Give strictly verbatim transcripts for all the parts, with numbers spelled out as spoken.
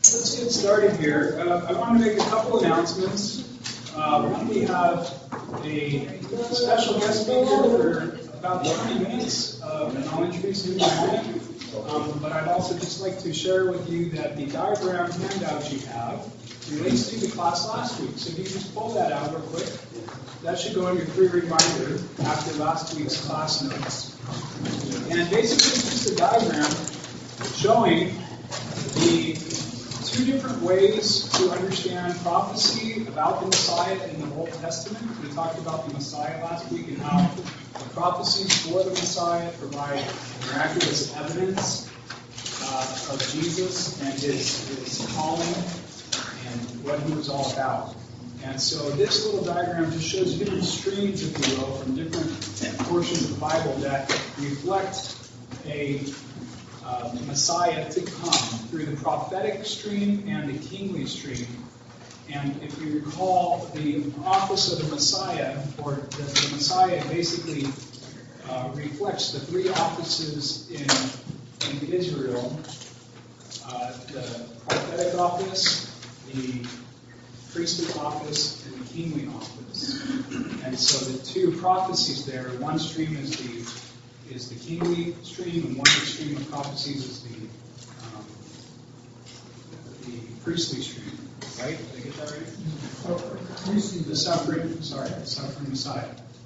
Let's get started here. Uh, I want to make a couple announcements. Uh, one, we have a special guest speaker for about twenty minutes, uh, and I'll introduce him in a minute. Um, but I'd also just like to share with you that the diagram handout you have relates to the class last week. So if you just pull that out real quick, that should go in your free reminder after last week's class notes. And basically it's just a diagram showing the two different ways to understand prophecy about the Messiah in the Old Testament. We talked about the Messiah last week and how the prophecies for the Messiah provide miraculous evidence uh, of Jesus and his, his calling and what he was all about. And so this little diagram just shows different streams, if you will, from different portions of the Bible that reflect a uh, Messiah to come through the prophetic stream and the kingly stream. And if you recall, the office of the Messiah, or the, the Messiah basically uh, reflects the three offices in, in Israel, uh, the prophetic office, the priestly office, and the kingly office. And so the two prophecies there, one stream is the is the kingly stream, and one stream of prophecies is the um, the priestly stream. Right? Did I get that right? The suffering, sorry, the suffering Messiah.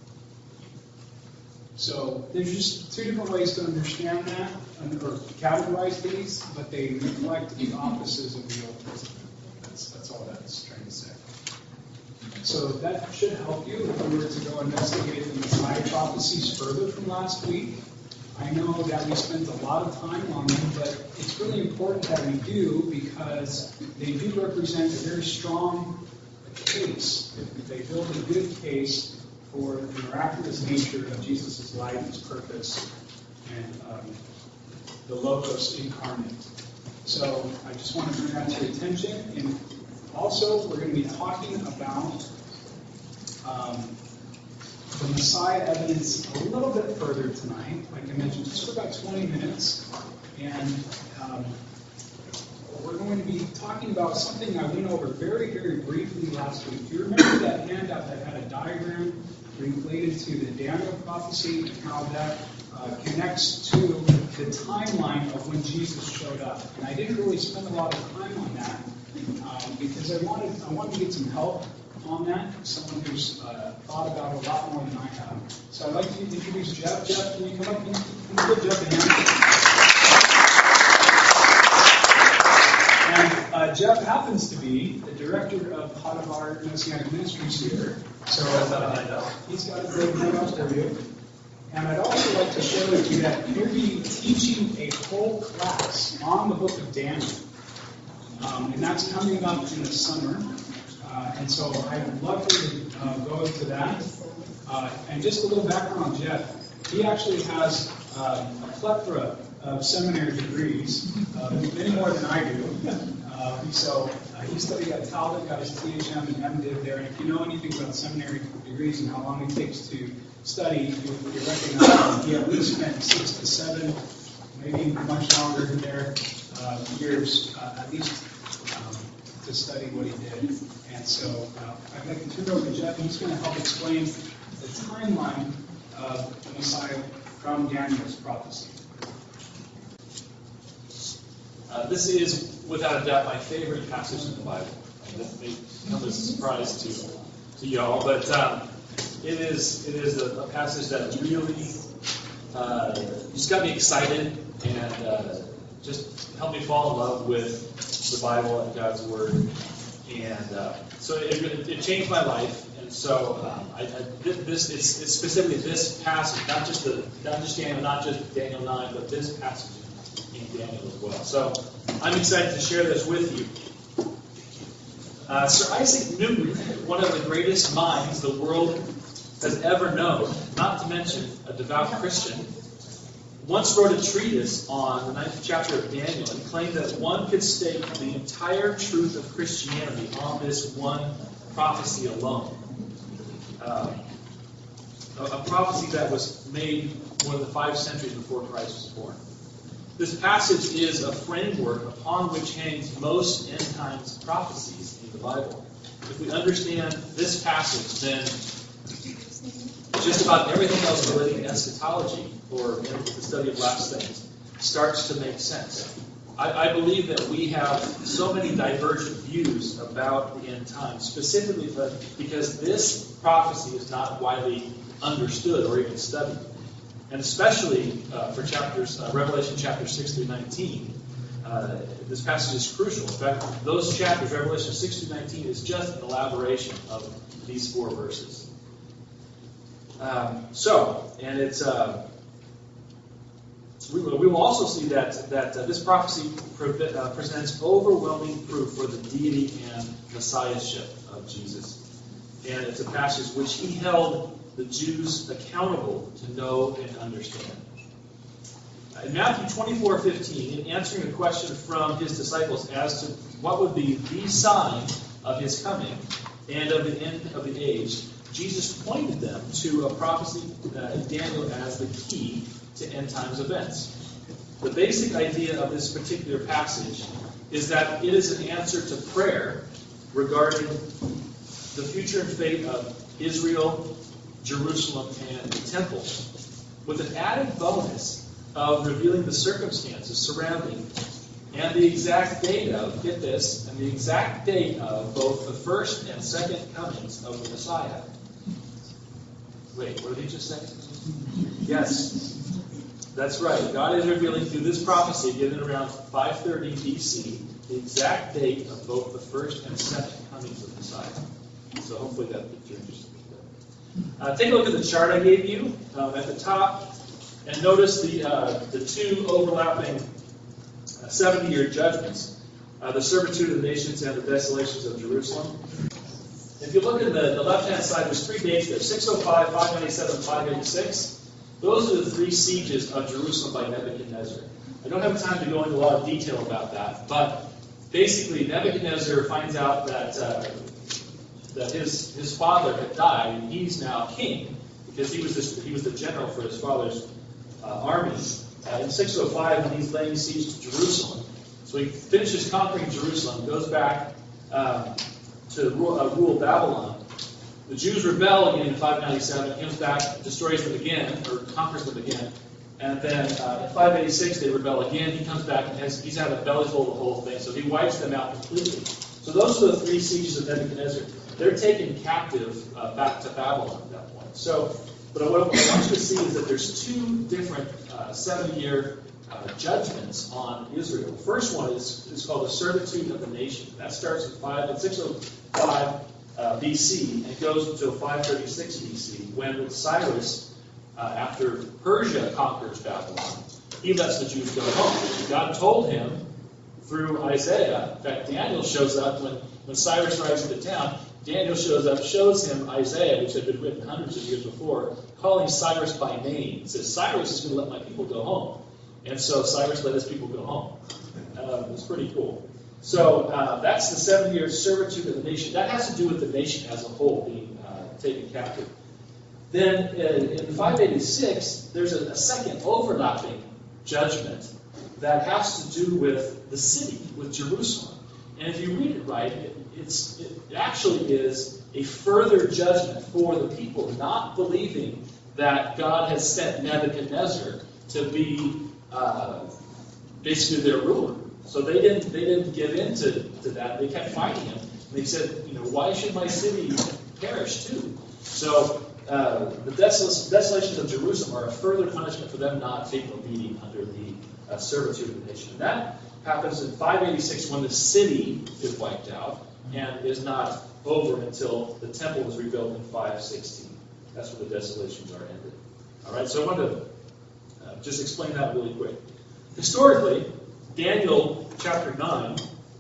So there's just two different ways to understand that, or categorize these, but they reflect the offices of the Old Testament. That's, that's all that's trying to say. So that should help you if we were to go investigate the Messiah prophecies further from last week. I know that we spent a lot of time on them, but it's really important that we do because they do represent a very strong case. They build a good case for the miraculous nature of Jesus' life, his purpose, and um, the Logos incarnate. So I just want to bring that to your attention. And also, we're going to be talking about um, the Messiah evidence a little bit further tonight. Like I mentioned, just for about twenty minutes. And um, we're going to be talking about something I went over very, very briefly last week. Do you remember that handout that had a diagram related to the Daniel prophecy and how that uh, connects to the timeline of when Jesus showed up? And I didn't really spend a lot of time on that um, because I wanted I wanted to get some help on that, someone who's uh, thought about it a lot more than I have. So I'd like to introduce Jeff. Jeff, can you come up and give Jeff a hand? And uh, Jeff happens to be the director of Hadavar Messianic Ministries here. So uh, he's got a great handout for you. And I'd also like to share with you that he'll be teaching a whole class on the book of Daniel. Um, and that's coming up in the summer. Uh, and so I would love to uh, go into that. Uh, and just a little background on Jeff. He actually has uh, a plethora of seminary degrees, uh, many more than I do. Uh, so uh, he studied at Talbot, got his T H M and MDiv there. And if you know anything about seminary degrees and how long it takes to study, you, you recognize that he at least spent six to seven, maybe much longer than there, uh, years, uh, at least um, to study what he did. And so uh, I'd like to turn it over to Jeff, and he's going to help explain the timeline of the Messiah from Daniel's prophecy. Uh, this is, without a doubt, my favorite passage in the Bible. And that may come as a surprise to to y'all, but um, it is it is a, a passage that really uh, just got me excited and uh, just helped me fall in love with the Bible and God's Word. And uh, so it, it, it changed my life. And so um, I, I, this it's, it's specifically this passage, not just the not just Daniel, not just Daniel nine, but this passage in Daniel as well. So I'm excited to share this with you. Uh, Sir Isaac Newton, one of the greatest minds the world has ever known, not to mention a devout Christian, once wrote a treatise on the ninth chapter of Daniel and claimed that one could stake the entire truth of Christianity on this one prophecy alone. Uh, a, a prophecy that was made more than five centuries before Christ was born. This passage is a framework upon which hangs most end times prophecies in the Bible. If we understand this passage, then just about everything else relating to eschatology or the study of last things starts to make sense. I, I believe that we have so many divergent views about the end times, specifically because this prophecy is not widely understood or even studied. And especially uh, for chapters, uh, Revelation chapter six through nineteen, uh, this passage is crucial. In fact, those chapters, Revelation six through nineteen, is just an elaboration of these four verses. Um, so, and it's uh, we, will, we will also see that that uh, this prophecy pre- uh, presents overwhelming proof for the deity and messiahship of Jesus. And it's a passage which he held the Jews accountable to know and understand. In Matthew twenty-four fifteen, in answering a question from his disciples as to what would be the sign of his coming and of the end of the age, Jesus pointed them to a prophecy uh, in Daniel as the key to end times events. The basic idea of this particular passage is that it is an answer to prayer regarding the future and fate of Israel, Jerusalem, and the temple, with an added bonus of revealing the circumstances surrounding and the exact date of, get this, and the exact date of both the first and second comings of the Messiah. Wait, what did he just say? Yes, that's right. God is revealing through this prophecy given around five thirty B C the exact date of both the first and second comings of the Messiah. So hopefully that picture interesting. Uh, take a look at the chart I gave you um, at the top, and notice the uh, the two overlapping uh, seventy-year judgments, uh, the servitude of the nations and the desolations of Jerusalem. If you look at the, the left-hand side, there's three dates there, six oh five, five ninety-seven, five eighty-six. Those are the three sieges of Jerusalem by Nebuchadnezzar. I don't have time to go into a lot of detail about that, but basically Nebuchadnezzar finds out that uh, that his his father had died, and he's now king because he was this, he was the general for his father's uh, army. Uh, in six oh five, when he's laying siege to Jerusalem, so he finishes conquering Jerusalem, goes back um, to rule, uh, rule Babylon. The Jews rebel again in five ninety-seven. He comes back, destroys them again, or conquers them again. And then uh, in five eighty-six, they rebel again. He comes back and has, he's had a bellyful of the whole thing, so he wipes them out completely. So those are the three sieges of Nebuchadnezzar. They're taken captive uh, back to Babylon at that point. So, but what I want you to see is that there's two different uh, seven-year uh, judgments on Israel. The first one is, is called the servitude of the nation. That starts in five in six oh five uh, B C and goes until five thirty-six B C, when Cyrus, uh, after Persia conquers Babylon, he lets the Jews go home. God told him through Isaiah. In fact, Daniel shows up when, when Cyrus rides into town. Daniel shows up, shows him Isaiah, which had been written hundreds of years before, calling Cyrus by name. He says, Cyrus is going to let my people go home. And so Cyrus let his people go home. Uh, it's pretty cool. So uh, that's the seven-year servitude of the nation. That has to do with the nation as a whole being uh, taken captive. Then uh, in five eighty-six, there's a, a second overlapping judgment that has to do with the city, with Jerusalem. And if you read it right, it, it's, it actually is a further judgment for the people not believing that God has sent Nebuchadnezzar to be uh, basically their ruler. So they didn't they didn't give in to, to that. They kept fighting him. And they said, you know, why should my city perish too? So uh, the desol- desolations of Jerusalem are a further punishment for them not taking a beating under the uh, servitude of the nation. And that happens in five eighty-six when the city is wiped out and is not over until the temple is rebuilt in five sixteen. That's when the desolations are ended. All right, so I want to uh, just explain that really quick. Historically, Daniel chapter nine.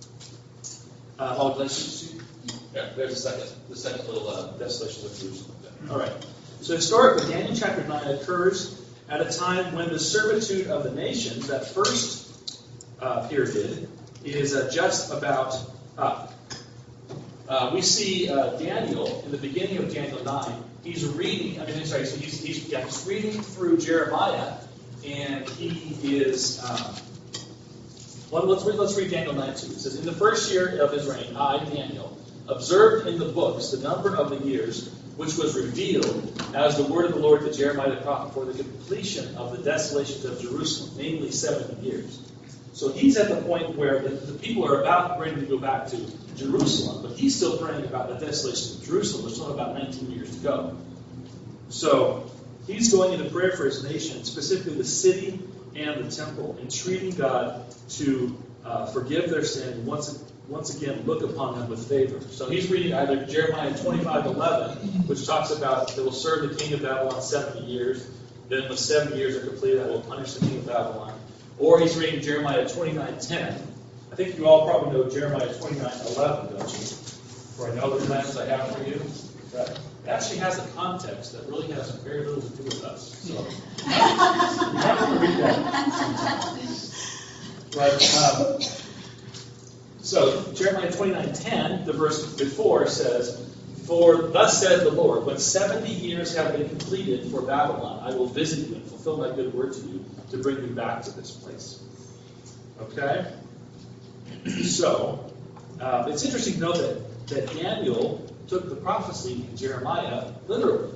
Uh, oh, let's yeah, there's a second, the second little uh, desolations of Jerusalem. All right. So historically, Daniel chapter nine occurs at a time when the servitude of the nations, that first uh, period, is uh, just about up. Uh, we see uh, Daniel in the beginning of Daniel nine. He's reading. I mean, sorry. So he's he's, yeah, he's reading through Jeremiah, and he is um, Well, let's read, let's read Daniel nine two. It says, in the first year of his reign, I, Daniel, observed in the books the number of the years which was revealed as the word of the Lord to Jeremiah the prophet for the completion of the desolations of Jerusalem, namely seventy years. So he's at the point where the, the people are about ready to go back to Jerusalem, but he's still praying about the desolations of Jerusalem. There's still about nineteen years to go. So he's going into prayer for his nation, specifically the city and the temple, entreating God to uh, forgive their sin and once once again look upon them with favor. So he's reading either Jeremiah twenty-five eleven, which talks about they will serve the king of Babylon seventy years. Then when seventy years are completed, I will punish the king of Babylon. Or he's reading Jeremiah twenty-nine ten. I think you all probably know Jeremiah twenty-nine eleven, don't you? For I know the plans I have for you. That it actually has a context that really has very little to do with us. So you have to read that. But, um, so Jeremiah twenty-nine ten, the verse before says, for thus says the Lord, when seventy years have been completed for Babylon, I will visit you and fulfill my good word to you to bring you back to this place. Okay? So, uh, it's interesting to know that, that Daniel took the prophecy in Jeremiah literally.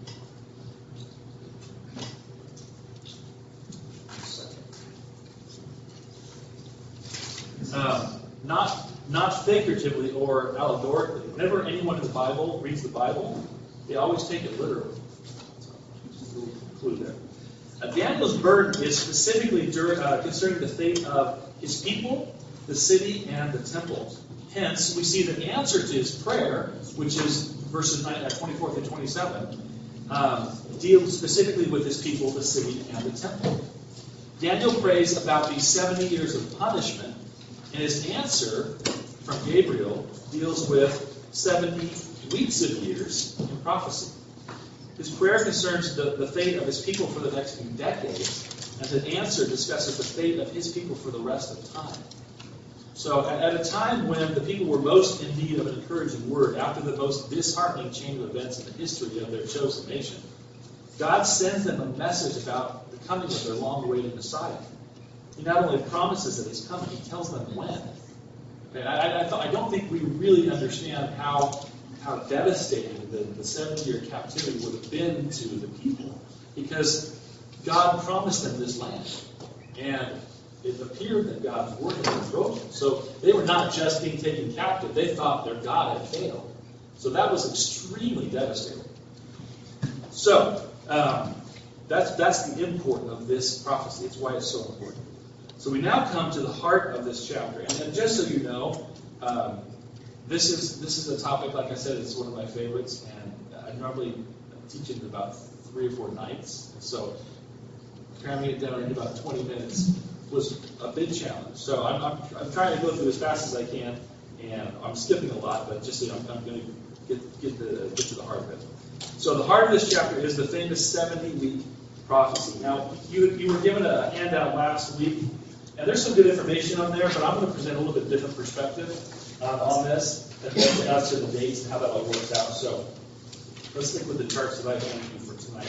Um, not not figuratively or allegorically. Whenever anyone in the Bible reads the Bible, they always take it literally. Just a little clue there. Uh, Daniel's burden is specifically during, uh, concerning the fate of his people, the city, and the temple. Hence, we see the answer to his prayer, which is verses twenty-four through twenty-seven, um, deals specifically with his people, the city, and the temple. Daniel prays about these seventy years of punishment, and his answer from Gabriel deals with seventy weeks of years in prophecy. His prayer concerns the, the fate of his people for the next few decades, and the answer discusses the fate of his people for the rest of time. So at, at a time when the people were most in need of an encouraging word, after the most disheartening chain of events in the history of their chosen nation, God sends them a message about the coming of their long-awaited Messiah. He not only promises that he's coming, he tells them when. Okay, I, I, th- I don't think we really understand how how devastating the, the seventy-year captivity would have been to the people, because God promised them this land, and it appeared that God's word had been broken. So they were not just being taken captive; they thought their God had failed. So that was extremely devastating. So um, that's that's the import of this prophecy. It's why it's so important. So we now come to the heart of this chapter, and, and just so you know, um, this is this is a topic. Like I said, it's one of my favorites, and I normally teach it in about three or four nights. So cramming it down in about twenty minutes was a big challenge. So I'm, I'm, I'm trying to go through as fast as I can, and I'm skipping a lot, but just so you know, I'm, I'm going to get get, the, get to the heart of it. So the heart of this chapter is the famous seventy-week prophecy. Now, you you were given a handout last week, and there's some good information on there, but I'm going to present a little bit different perspective um, on this as to the dates and how that all works out. So let's stick with the charts that I've given you for tonight.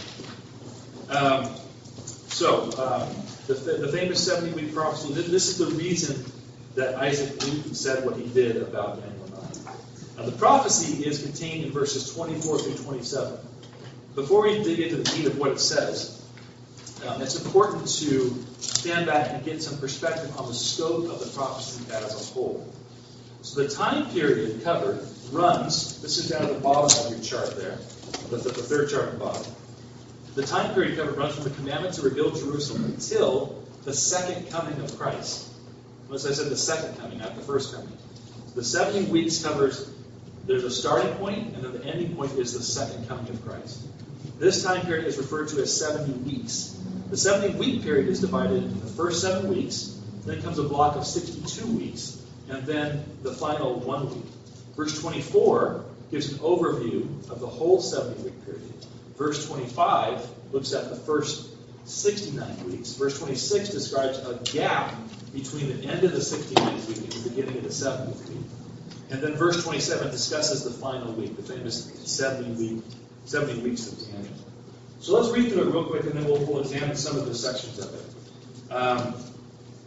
Um, so um, the, the famous seventy-week prophecy, this is the reason that Isaac Newton said what he did about Daniel nine. Now, the prophecy is contained in verses twenty-four through twenty-seven. Before we dig into the meat of what it says, um, it's important to stand back and get some perspective on the scope of the prophecy as a whole. So the time period covered runs, this is down at the bottom of your chart there, the, the, the third chart at the bottom. The time period covered runs from the commandment to rebuild Jerusalem until the second coming of Christ. Notice I said the second coming, not the first coming. The seventy weeks covers, there's a starting point, and then the ending point is the second coming of Christ. This time period is referred to as seventy weeks. The seventy-week period is divided into the first seven weeks, then comes a block of sixty-two weeks, and then the final one week. Verse twenty-four gives an overview of the whole seventy-week period. Verse twenty-five looks at the first sixty-nine weeks. Verse twenty-six describes a gap between the end of the sixty-ninth week and the beginning of the seventieth week. And then verse twenty-seven discusses the final week, the famous seventy week, seventy weeks of Daniel. So let's read through it real quick, and then we'll, we'll examine some of the sections of it. Um,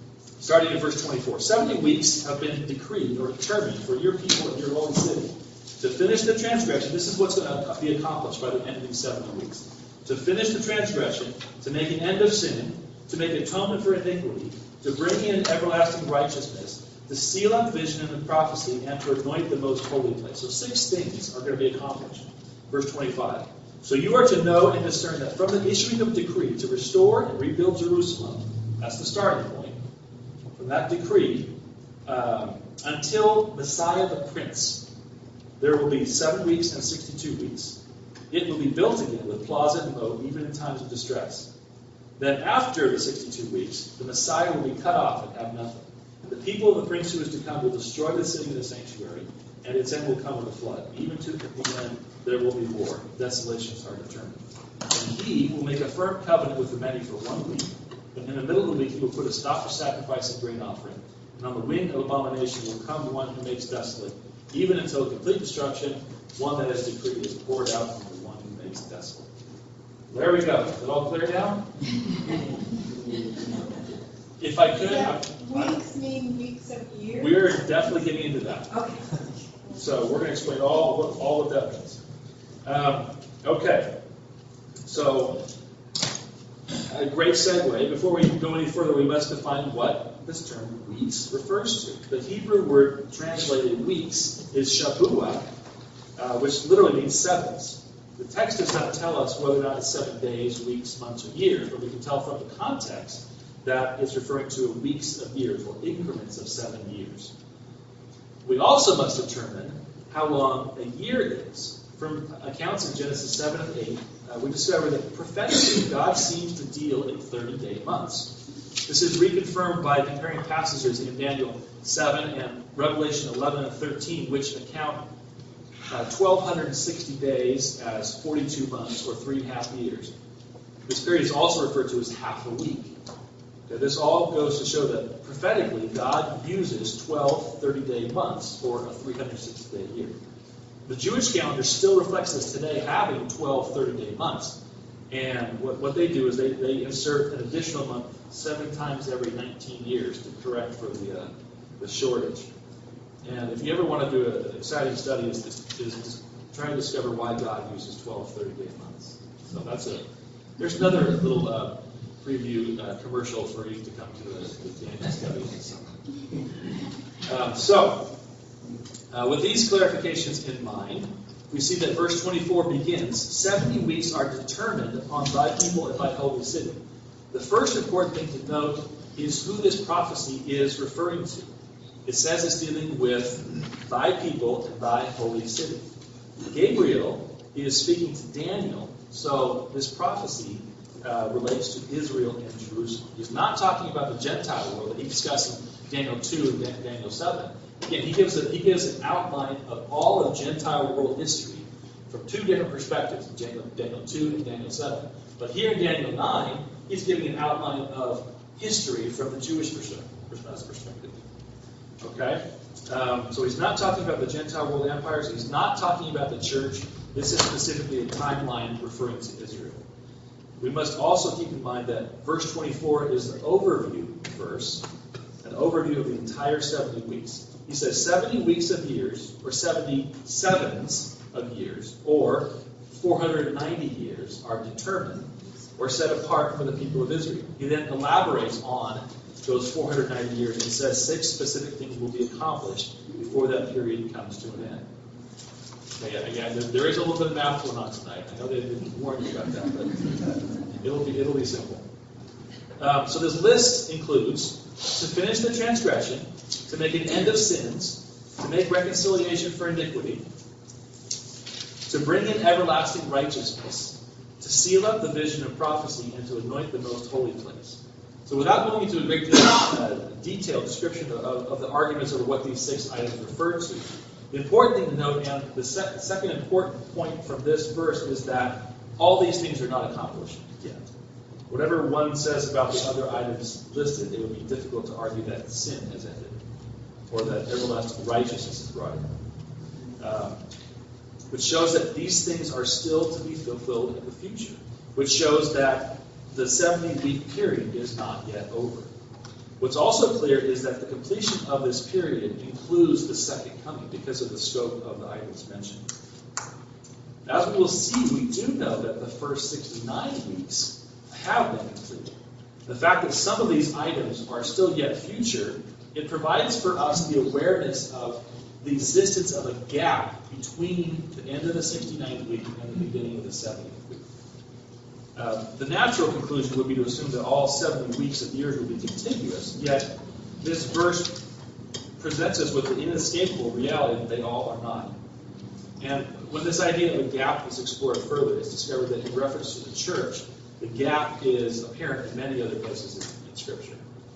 starting in verse twenty-four. seventy weeks have been decreed or determined for your people and your holy city. To finish the transgression, this is what's going to be accomplished by the end of these seventy weeks. To finish the transgression, to make an end of sin, to make atonement for iniquity, to bring in everlasting righteousness, to seal up vision and the prophecy, and to anoint the most holy place. So six things are going to be accomplished. Verse twenty-five. So you are to know and discern that from the issuing of decree to restore and rebuild Jerusalem, that's the starting point, from that decree, um, until Messiah the Prince, there will be seven weeks and sixty-two weeks. It will be built again with plaza and moat, even in times of distress. Then after the sixty-two weeks, the Messiah will be cut off and have nothing. And the people of the Prince who is to come will destroy the city and the sanctuary, and its end will come with a flood. Even to the end there will be war. Desolations are determined. And he will make a firm covenant with the many for one week. And in the middle of the week he will put a stop to sacrifice and grain offering. And on the wing of abomination will come one who makes desolate, even until complete destruction, one that is decreed is poured out from the one who makes desolate. There we go. Is it all clear now? If I could, I, weeks mean weeks of years? We're definitely getting into that. Okay. So we're going to explain all what all of that means. Um, okay. So a great segue. Before we go any further, we must define what this term weeks refers to. The Hebrew word translated weeks is shabuah, uh, which literally means sevens. The text does not tell us whether or not it's seven days, weeks, months, or years, but we can tell from the context that it's referring to weeks of years, or increments of seven years. We also must determine how long a year is. From accounts in Genesis seven and eight, uh, we discover that prophetically God seems to deal in thirty-day months. This is reconfirmed by comparing passages in Daniel seven and Revelation eleven and thirteen, which account uh, one thousand two hundred sixty days as forty-two months, or three and a half years. This period is also referred to as half a week. Okay, this all goes to show that prophetically God uses twelve thirty-day months for a three hundred sixty day year. The Jewish calendar still reflects this today, having twelve thirty-day months. And what, what they do is they, they insert an additional month seven times every nineteen years to correct for the uh, the shortage. And if you ever want to do an exciting study, is, is, is try to discover why God uses twelve thirty-day months. So that's a there's another little uh, preview uh, commercial for you to come to the, the Daniel study in the summer. Um, so. Uh, with these clarifications in mind, we see that verse twenty-four begins, seventy weeks are determined upon thy people and thy holy city. The first important thing to note is who this prophecy is referring to. It says it's dealing with thy people and thy holy city. Gabriel is speaking to Daniel, so this prophecy uh, relates to Israel and Jerusalem. He's not talking about the Gentile world that he discussed in Daniel two and Daniel seven. Again, he gives, a, he gives an outline of all of Gentile world history from two different perspectives, Daniel, Daniel two and Daniel seven. But here in Daniel nine, he's giving an outline of history from the Jewish perspective. Okay? Um, so he's not talking about the Gentile world empires. He's not talking about the church. This is specifically a timeline referring to Israel. We must also keep in mind that verse twenty-four is the overview verse, an overview of the entire seventy weeks. He says seventy weeks of years, or seventy sevens of years, or four hundred ninety years are determined or set apart for the people of Israel. He then elaborates on those four hundred ninety years and says six specific things will be accomplished before that period comes to an end. Okay, again, there is a little bit of math going on tonight. I know they didn't warn you about that, but it'll be it'll be simple. Um, so this list includes to finish the transgression, to make an end of sins, to make reconciliation for iniquity, to bring in everlasting righteousness, to seal up the vision of prophecy, and to anoint the most holy place. So without going into a great deal of uh, detailed description of, of the arguments over what these six items refer to, the important thing to note, and the sec- second important point from this verse, is that all these things are not accomplished yet. Whatever one says about the other items listed, it would be difficult to argue that sin has ended, or that everlasting righteousness is brought in. Um, which shows that these things are still to be fulfilled in the future. Which shows that the seventy-week period is not yet over. What's also clear is that the completion of this period includes the second coming because of the scope of the items mentioned. As we will see, we do know that the first sixty-nine weeks have been completed. The fact that some of these items are still yet future, it provides for us the awareness of the existence of a gap between the end of the sixty-ninth week and the beginning of the seventieth week. Uh, the natural conclusion would be to assume that all seventy weeks of years would be contiguous, yet this verse presents us with the inescapable reality that they all are not. And when this idea of a gap is explored further, it's discovered that in reference to the church, the gap is apparent in many other places in, in Scripture.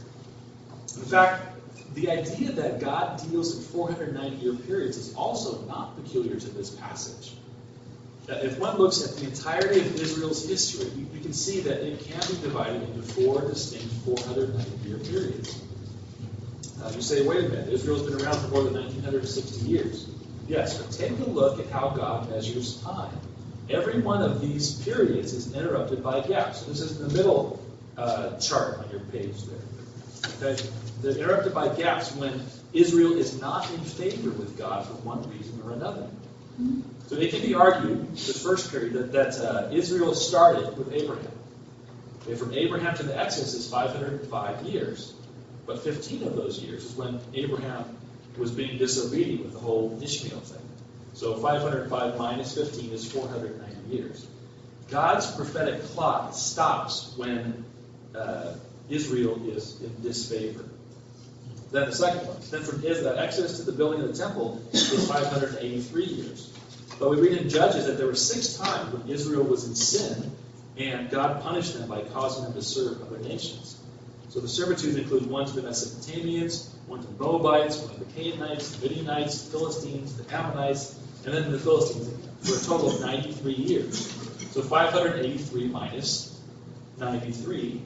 In fact, the idea that God deals in four hundred ninety year periods is also not peculiar to this passage. If one looks at the entirety of Israel's history, we, we can see that it can be divided into four distinct four hundred ninety year periods. Uh, you say, wait a minute, Israel's been around for more than nineteen sixty years. Yes, but take a look at how God measures time. Every one of these periods is interrupted by gaps. So this is the middle uh, chart on your page there. Okay? They're interrupted by gaps when Israel is not in favor with God for one reason or another. So it can be argued, this first period, that, that uh, Israel started with Abraham. Okay, from Abraham to the Exodus is five hundred five years. But fifteen of those years is when Abraham was being disobedient with the whole Ishmael thing. So five hundred five minus fifteen is four hundred ninety years. God's prophetic clock stops when uh, Israel is in disfavor. Then the second one. Then from Exodus to the building of the temple is five hundred eighty-three years. But we read in Judges that there were six times when Israel was in sin, and God punished them by causing them to serve other nations. So the servitudes include one to the Mesopotamians, one to the Moabites, one to the Canaanites, the Midianites, the Philistines, the Ammonites, and then the Philistines again, for a total of ninety-three years. So five hundred eighty-three minus ninety-three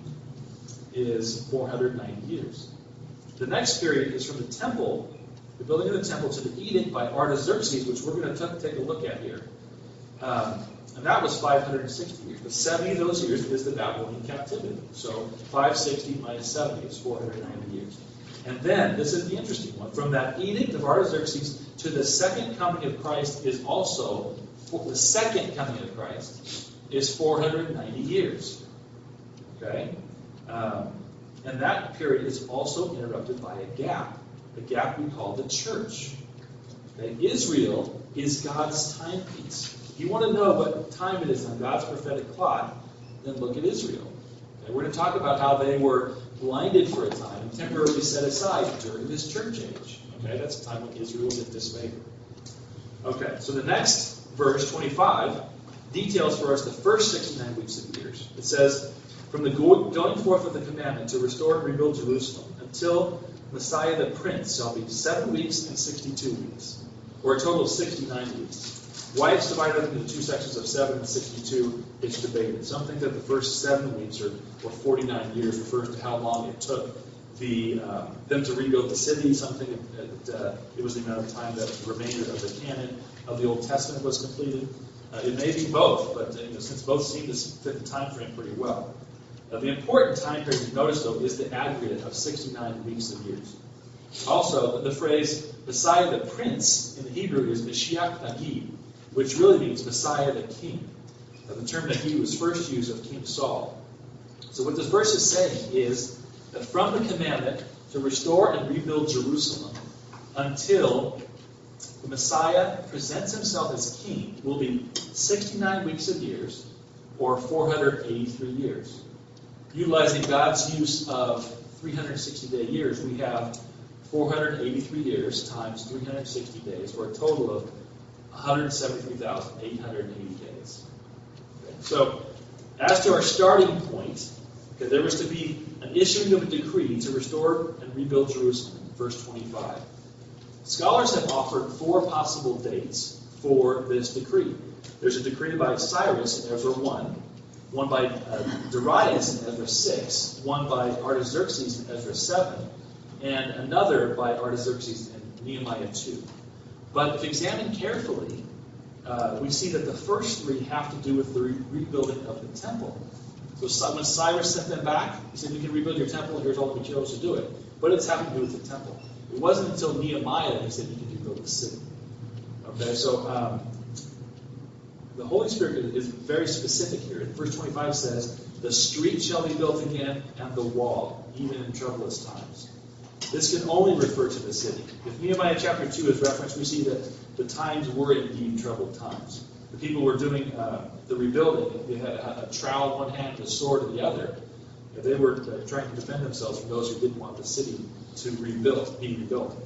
is four hundred ninety years. The next period is from the temple, the building of the temple, to the edict by Artaxerxes, which we're going to take a look at here. Um, and that was five hundred sixty years. But seventy of those years is the Babylonian captivity. So five hundred sixty minus seventy is four hundred ninety years. And then, this is the interesting one, from that edict of Artaxerxes to the second coming of Christ is also, the second coming of Christ is four hundred ninety years. Okay? Um, and that period is also interrupted by a gap, a gap we call the church. Okay? Israel is God's timepiece. If you want to know what time it is on God's prophetic clock, then look at Israel. Okay? We're going to talk about how they were blinded for a time and temporarily set aside during this church age. Okay, that's a time when Israel was in disfavor. Okay, so the next verse, twenty-five, details for us the first sixty-nine weeks of years. It says, from the going forth of the commandment to restore and rebuild Jerusalem until Messiah the Prince shall be seven weeks and sixty-two weeks, or a total of sixty-nine weeks. Why it's divided up into two sections of seven and sixty-two, it's debated. Some think that the first seven weeks, or, or forty-nine years, refers to how long it took the uh, them to rebuild the city. Some think that uh, it was the amount of time that the remainder of the canon of the Old Testament was completed. Uh, it may be both, but uh, you know, since both seem to fit the time frame pretty well. Uh, the important time period to notice, though, is the aggregate of sixty-nine weeks of years. Also, the phrase Messiah the Prince in the Hebrew is Mashiach Nagid, which really means Messiah the King. Uh, the term Nagid was first used of King Saul. So what this verse is saying is that from the commandment to restore and rebuild Jerusalem until the Messiah presents himself as king will be sixty-nine weeks of years, or four hundred eighty-three years. Utilizing God's use of three hundred sixty day years, we have four hundred eighty-three years times three hundred sixty days, or a total of one hundred seventy-three thousand eight hundred eighty days. Okay. So, as to our starting point, okay, there was to be an issuing of a decree to restore and rebuild Jerusalem, verse twenty-five. Scholars have offered four possible dates for this decree. There's a decree by Cyrus in Ezra one, one by uh, Darius in Ezra six, one by Artaxerxes in Ezra seven, and another by Artaxerxes in Nehemiah two. But if examined carefully, uh, we see that the first three have to do with the re- rebuilding of the temple. So when Cyrus sent them back, he said, we can rebuild your temple, and here's all the materials to do it. But it's having to do with the temple. It wasn't until Nehemiah that he said, you can rebuild the city. Okay, so um, the Holy Spirit is very specific here. Verse twenty-five says, the street shall be built again, and the wall, even in troublous times. This can only refer to the city. If Nehemiah chapter two is referenced, we see that the times were indeed troubled times. The people were doing uh, the rebuilding. They had a, a trowel in one hand and a sword in the other. And they were uh, trying to defend themselves from those who didn't want the city to rebuild, be rebuilt.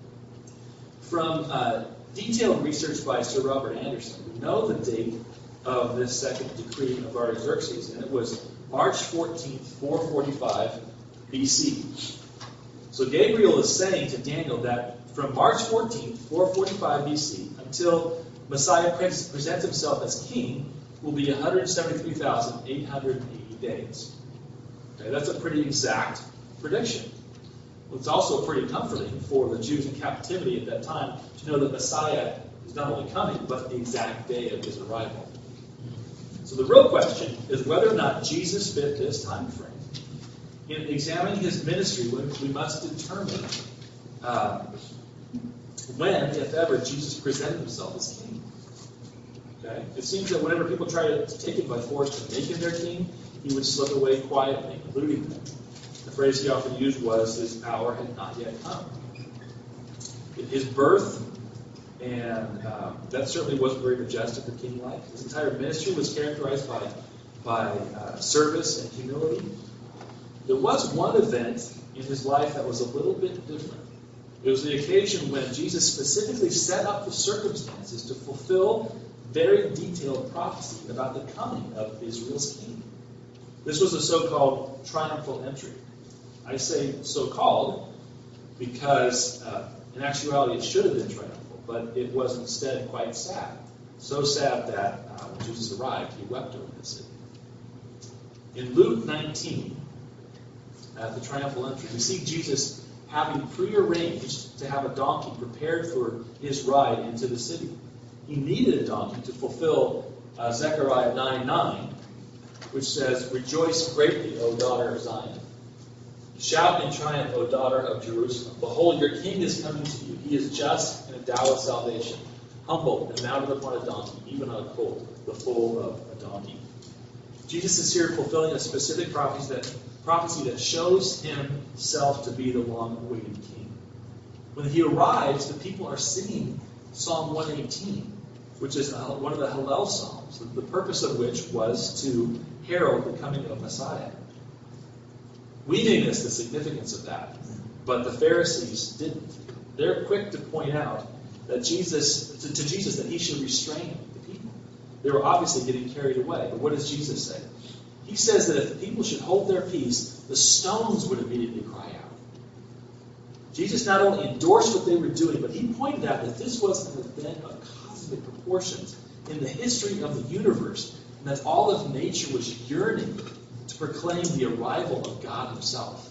From uh, detailed research by Sir Robert Anderson, we know the date of this second decree of Artaxerxes, and it was March fourteenth, four forty-five B C. So Gabriel is saying to Daniel that from March fourteenth, four forty-five B C, until Messiah presents himself as king, will be one hundred seventy-three thousand eight hundred eighty days. Okay, that's a pretty exact prediction. Well, it's also pretty comforting for the Jews in captivity at that time to know that Messiah is not only coming, but the exact day of his arrival. So the real question is whether or not Jesus fit this time frame. In examining his ministry, we must determine uh, when, if ever, Jesus presented himself as king. Okay? It seems that whenever people try to take him by force to make him their king, he would slip away quietly, eluding them. The phrase he often used was, his hour had not yet come. His birth, and um, that certainly wasn't very majestic or king-like. His entire ministry was characterized by, by uh, service and humility. There was one event in his life that was a little bit different. It was the occasion when Jesus specifically set up the circumstances to fulfill very detailed prophecy about the coming of Israel's king. This was a so-called triumphal entry. I say so-called because uh, in actuality it should have been triumphal, but it was instead quite sad. So sad that uh, when Jesus arrived, he wept over the city. In Luke nineteen, at the triumphal entry, we see Jesus having prearranged to have a donkey prepared for his ride into the city. He needed a donkey to fulfill uh, Zechariah nine nine, which says, "Rejoice greatly, O daughter of Zion. Shout in triumph, O daughter of Jerusalem. Behold, your king is coming to you. He is just and endowed with salvation, humble and mounted upon a donkey, even on a colt, the foal of a donkey." Jesus is here fulfilling a specific prophecy that, prophecy that shows himself to be the long-awaited king. When he arrives, the people are singing Psalm one eighteen, which is one of the Hallel Psalms, the purpose of which was to herald the coming of Messiah. We may miss the significance of that, but the Pharisees didn't. They're quick to point out that Jesus, to, to Jesus, that he should restrain the people. They were obviously getting carried away. But what does Jesus say? He says that if the people should hold their peace, the stones would immediately cry out. Jesus not only endorsed what they were doing, but he pointed out that this was an event of cosmic proportions in the history of the universe, and that all of nature was yearning to proclaim the arrival of God himself.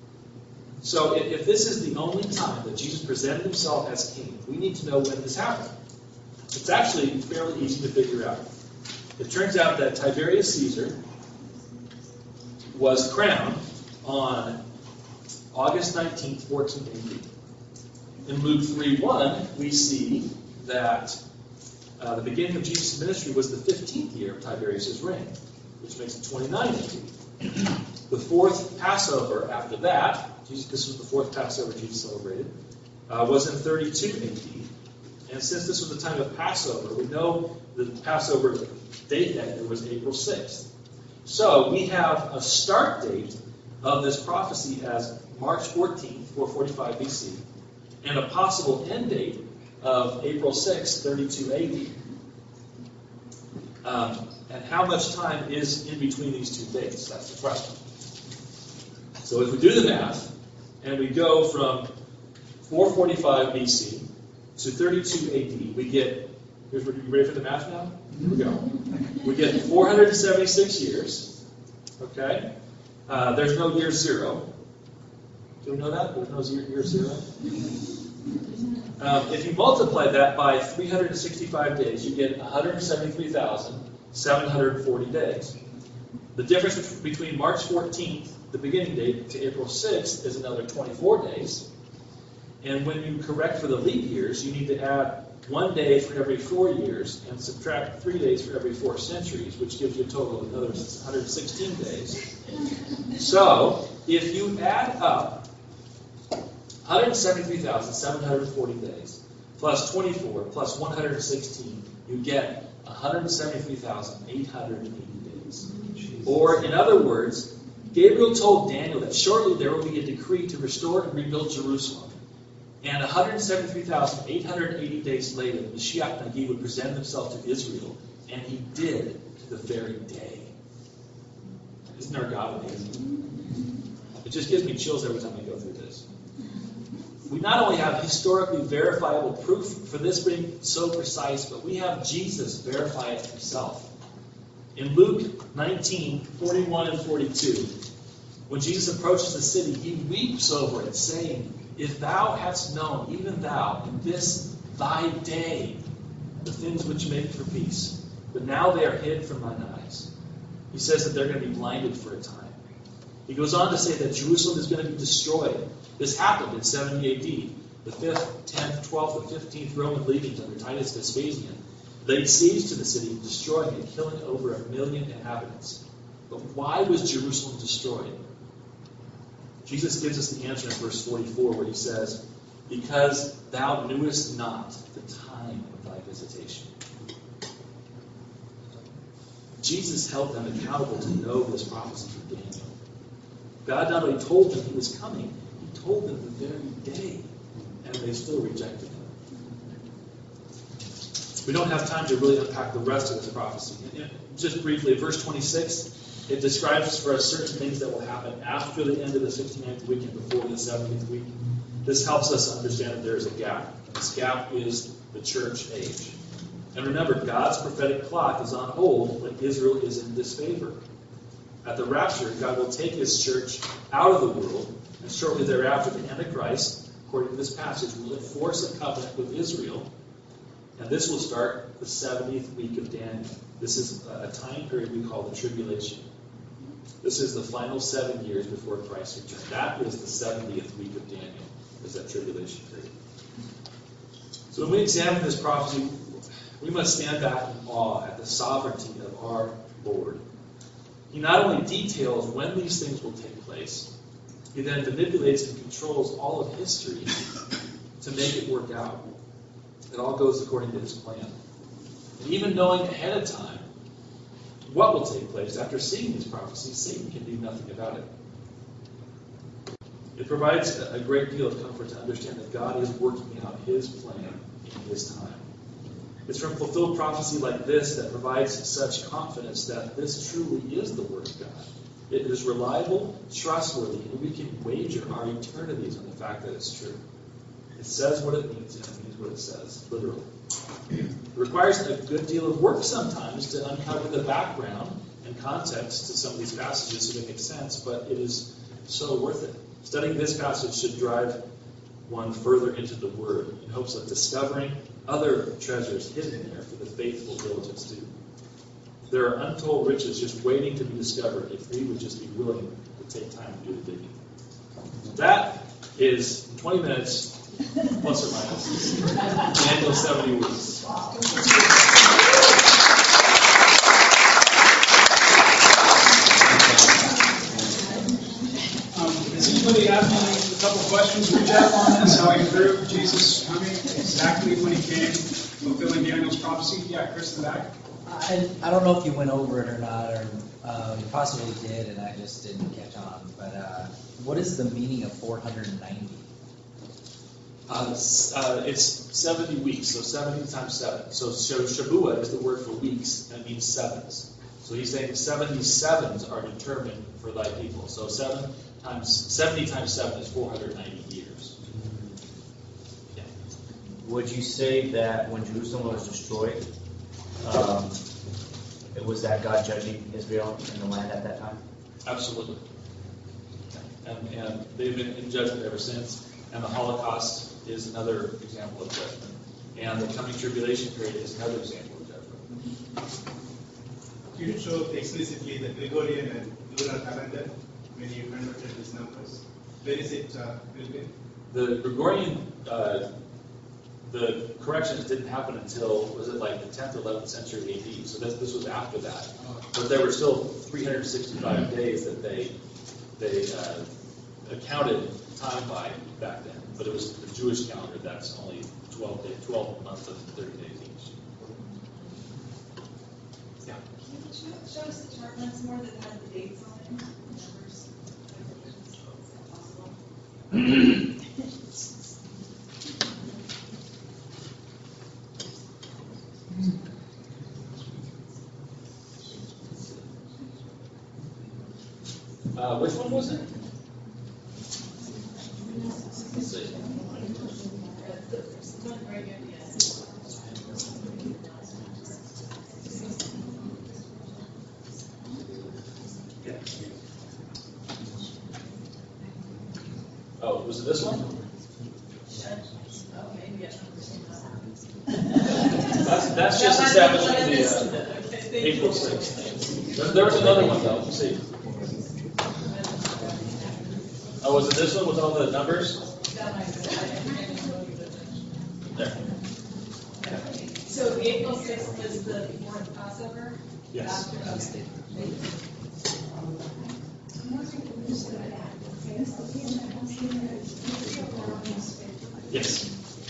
So if, if this is the only time that Jesus presented himself as king, we need to know when this happened. It's actually fairly easy to figure out. It turns out that Tiberius Caesar was crowned on August nineteenth, fourteen eighty. In Luke three one, we see that uh, the beginning of Jesus' ministry was the fifteenth year of Tiberius' reign, which makes it twenty-nine A D. The fourth Passover after that, Jesus, this was the fourth Passover Jesus celebrated, uh, was in thirty-two A D. And since this was the time of Passover, we know the Passover date that was April sixth. So we have a start date of this prophecy as March fourteenth, four forty-five B C, and a possible end date of April sixth, thirty-two A D. Um, and how much time is in between these two dates? That's the question. So if we do the math, and we go from four forty-five B C to thirty-two A D, we get, here's what, you ready for the math now? Here we go. We get four hundred seventy-six years, okay? Uh, there's no year zero. Do we know that? There's no year, year zero? Um, if you multiply that by three hundred sixty-five days, you get one hundred seventy-three thousand seven hundred forty days. The difference between March fourteenth, the beginning date, to April sixth is another twenty-four days. And when you correct for the leap years, you need to add one day for every four years and subtract three days for every four centuries, which gives you a total of another one hundred sixteen days. So, if you add up one hundred seventy-three thousand seven hundred forty days plus twenty-four plus one hundred sixteen, you get one hundred seventy-three thousand eight hundred eighty days. Or, in other words, Gabriel told Daniel that shortly there will be a decree to restore and rebuild Jerusalem. And one hundred seventy-three thousand eight hundred eighty days later, the Mashiach Nagi would present himself to Israel, and he did to the very day. Isn't our God amazing? It just gives me chills every time I go through this. We not only have historically verifiable proof for this being so precise, but we have Jesus verify it himself. In Luke nineteen, forty-one and forty-two, when Jesus approaches the city, he weeps over it, saying, "If thou hadst known, even thou, in this thy day, the things which make for peace, but now they are hid from thine eyes." He says that they're going to be blinded for a time. He goes on to say that Jerusalem is going to be destroyed. This happened in seventy A D. The fifth, tenth, twelfth, and fifteenth Roman legions under Titus Vespasian laid siege to the city, destroying and killing over a million inhabitants. But why was Jerusalem destroyed? Jesus gives us the answer in verse forty-four, where he says, "Because thou knewest not the time of thy visitation." Jesus held them accountable to know this prophecy from Daniel. God not only told them he was coming, he told them the very day, and they still rejected him. We don't have time to really unpack the rest of this prophecy. Just briefly, verse twenty-six, it describes for us certain things that will happen after the end of the sixty-ninth week and before the seventieth week. This helps us understand that there is a gap. This gap is the church age. And remember, God's prophetic clock is on hold when Israel is in disfavor. At the rapture, God will take his church out of the world, and shortly thereafter, the Antichrist, according to this passage, will enforce a covenant with Israel. And this will start the seventieth week of Daniel. This is a time period we call the tribulation. This is the final seven years before Christ's return. That is the seventieth week of Daniel, is that tribulation period. So when we examine this prophecy, we must stand back in awe at the sovereignty of our Lord. He not only details when these things will take place, he then manipulates and controls all of history to make it work out. It all goes according to his plan. And even knowing ahead of time what will take place after seeing these prophecies, Satan can do nothing about it. It provides a great deal of comfort to understand that God is working out his plan in his time. It's from fulfilled prophecy like this that provides such confidence that this truly is the Word of God. It is reliable, trustworthy, and we can wager our eternities on the fact that it's true. It says what it means, and it means what it says, literally. It requires a good deal of work sometimes to uncover the background and context to some of these passages so they make sense, but it is so worth it. Studying this passage should drive one further into the Word in hopes of discovering other treasures hidden there for the faithful diligence to. There are untold riches just waiting to be discovered if we would just be willing to take time to do the digging. That is twenty minutes, plus or minus, Daniel seventy weeks. Um, does anybody have any, a couple of questions for Jeff on this? How he proved Jesus coming exactly when he came, fulfilling Daniel's prophecy? Yeah, Chris in the back. I, I don't know if you went over it or not, or uh, you possibly did, and I just didn't catch on. But uh, what is the meaning of four hundred ninety? Uh, uh, it's seventy weeks, so seventy times seven. So Shabuah is the word for weeks, and it means sevens. So he's saying seventy sevens are determined for thy people. So seven times seventy times seven is four hundred ninety years. Yeah. Would you say that when Jerusalem was destroyed, um, it was that God judging Israel and the land at that time? Absolutely. And, and they've been in judgment ever since. And the Holocaust is another example of judgment. And the coming tribulation period is another example of judgment. you show explicitly the Gregorian and lunar calendar when you converted these numbers? Where is it uh, built in? The Gregorian, uh, the corrections didn't happen until, was it like the tenth or eleventh century A D? So this, this was after that. But there were still three hundred sixty-five days that they they uh, accounted time by back then. But it was the Jewish calendar that's only twelve day, twelve months of thirty days each. Yeah. Can you show, show us the chart once more that has the dates on it? Numbers. Is that possible? Uh, which one was it? Let's see. One right here, yes. Yeah. Oh, was it this one? Oh, maybe, yeah. That's, that's just establishing the uh, April sixth. There, there was another one though. Let's see. Oh, was it this one with all the numbers? There. So April sixth was the fourth Passover? Yes. After, okay. Yes.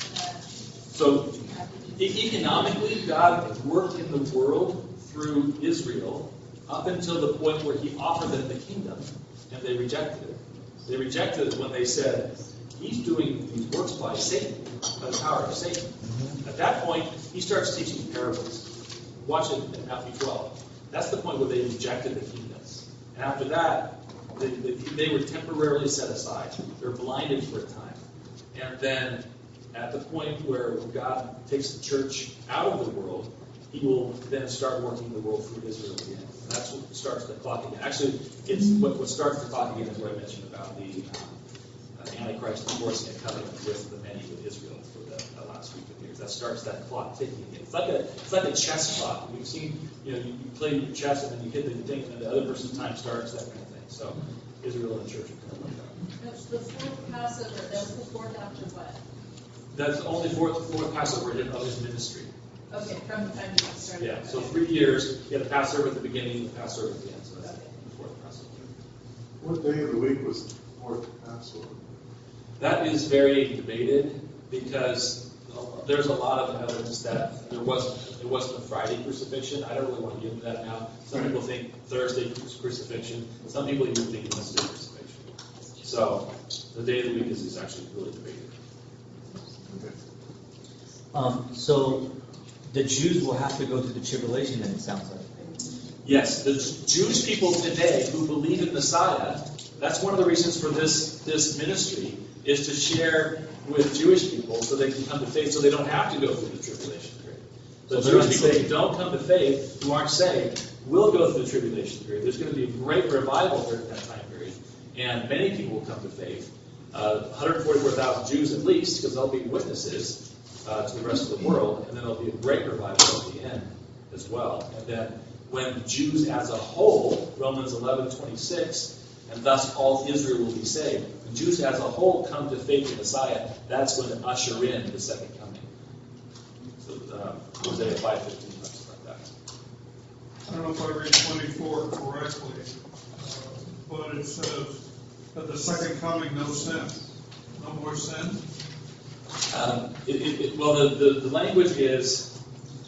So e- economically, God worked in the world through Israel up until the point where He offered them the kingdom, and they rejected it. They rejected it when they said, He's doing these works by Satan, by the power of Satan. At that point, He starts teaching parables. Watch it in Matthew twelve. That's the point where they rejected the kingdom. And after that, they, they, they were temporarily set aside. They're blinded for a time. And then at the point where God takes the church out of the world, He will then start working the world through Israel again. And that's what starts the clock again. Actually, it's what, what starts the clock again is what I mentioned about the um, Antichrist enforcing a covenant with the many with Israel for the, the last week of years. That starts that clock ticking again. It's like a it's like a chess clock. We've seen, you know, you, you play your chess and then you hit the thing and then the other person's time starts, that kind of thing. So Israel and the church are kind of like that. That's the fourth Passover, that was the fourth after what? That's the only fourth, fourth Passover in of His ministry. Okay, from the time you started. Yeah, so Okay. three years, you had the Passover at the beginning, the Passover at the end, so that's the fourth Passover. What day of the week was the fourth Passover? That is very debated because there's a lot of evidence that there wasn't it wasn't a Friday crucifixion. I don't really want to get into that now. Some people think Thursday crucifixion. Some people even think Wednesday crucifixion. So the day of the week is, is actually really debated. Okay. Um, so the Jews will have to go through the tribulation, then it sounds like. Yes, the Jewish people today who believe in Messiah, that's one of the reasons for this, this ministry, is to share with Jewish people so they can come to faith, so they don't have to go through the tribulation period. So, So Jewish they're people who don't come to faith, who aren't saved, will go through the tribulation period. There's going to be a great revival during that time period, and many people will come to faith. Uh, one hundred forty-four thousand Jews at least, because they'll be witnesses uh, to the rest of the world, and then there'll be a great revival at the end as well. And then when Jews as a whole, Romans eleven twenty-six, and thus all Israel will be saved. When Jews as a whole come to faith in Messiah, that's going to usher in the second coming. So uh, Hosea five fifteen talks about that. I don't know if I read twenty-four correctly, uh, but it says that the second coming, no sin, no more sin. Um, it, it, it, well, the, the, the language is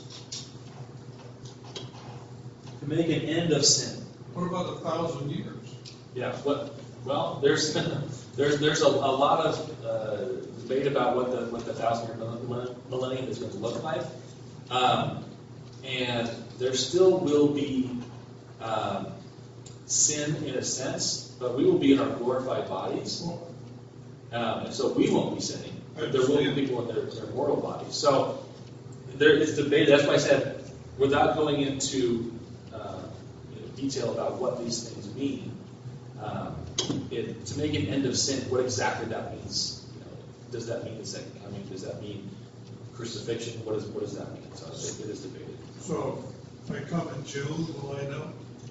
to make an end of sin. What about a thousand years? Yeah. What? Well, there's there's there's a, a lot of uh, debate about what the what the thousand year millennium is going to look like, um, and there still will be um, sin in a sense, but we will be in our glorified bodies, um, and so we won't be sinning. But there will be people in their, their mortal bodies. So there is debate. That's why I said, without going into uh, you know, detail about what these things mean, um, it, to make an end of sin, what exactly that means. You know, does that mean the second coming? Does that mean crucifixion? What, is, what does that mean? So it, it is debated. So If I come in June, will I know?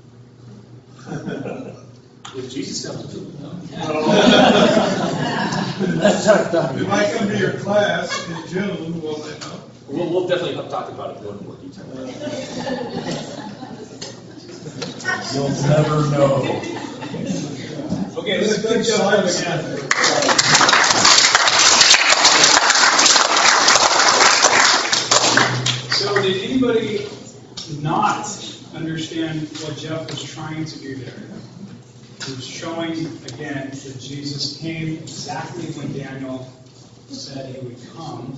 If Jesus comes to no. That's our thought. If I come to your class in June, will I know? We'll, we'll definitely have talked about it in more detail. You'll never know. Okay, let's go Jeff again. So did anybody not understand what Jeff was trying to do there? He was showing, again, that Jesus came exactly when Daniel said he would come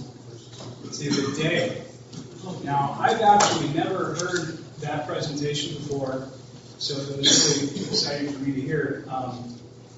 to the day. Now, I've actually never heard that presentation before, so it was really exciting for me to hear. Um,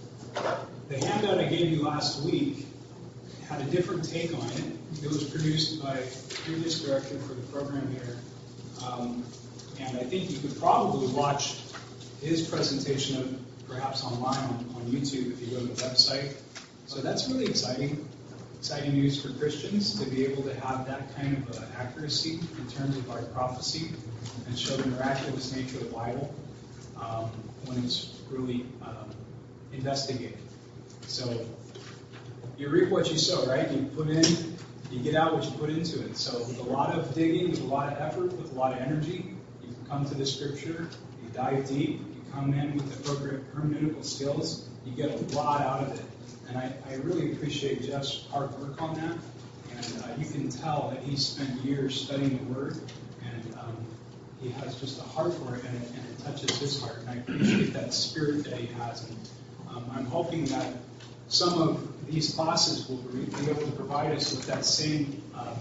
the handout I gave you last week had a different take on it. It was produced by the previous director for the program here. Um, and I think you could probably watch his presentation of perhaps online on, on YouTube if you go to the website. So that's really exciting. Exciting news for Christians to be able to have that kind of uh, accuracy in terms of our prophecy and show the miraculous nature of the Bible um, when it's really um, investigated. So you reap what you sow, right? You put in, you get out what you put into it. So with a lot of digging, with a lot of effort, with a lot of energy, you can come to the Scripture, you dive deep, you come in with appropriate hermeneutical skills, you get a lot out of it. And I, I really appreciate Jeff's hard work on that. And uh, you can tell that he spent years studying the Word, and um, he has just a heart for it, and it, and it touches his heart. And I appreciate that spirit that he has. And um, I'm hoping that some of these classes will be able to provide us with that same um,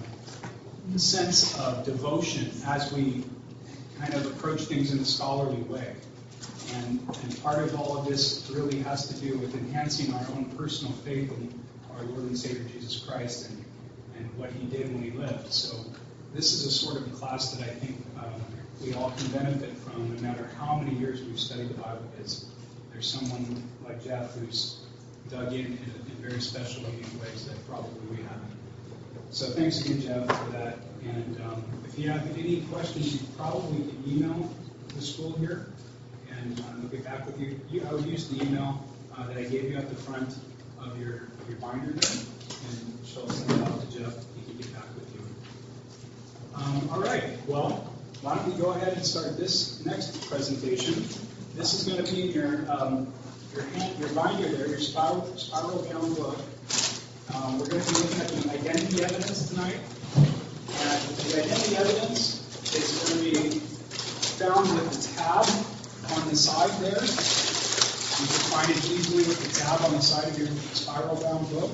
sense of devotion as we kind of approach things in a scholarly way. And, and part of all of this really has to do with enhancing our own personal faith in our Lord and Savior Jesus Christ and, and what He did when He lived. So this is a sort of a class that I think um, we all can benefit from, no matter how many years we've studied the Bible, because there's someone like Jeff who's dug in in, in very special unique ways that probably we haven't. So thanks again, Jeff, for that. And um, if you have any questions, you probably can email the school here. And um, we'll get back with you. you. I would use the email uh, that I gave you at the front of your of your binder there, and she'll send it out to Jeff. He can get back with you. Um, all right. Well, why don't we go ahead and start this next presentation? This is going to be in your um, your hand, your binder there, your spiral spiral bound book. Um, we're going to be looking at the identity evidence tonight, and the identity evidence is going to be found with the tab on the side there. You can find it easily with the tab on the side of your spiral-bound book.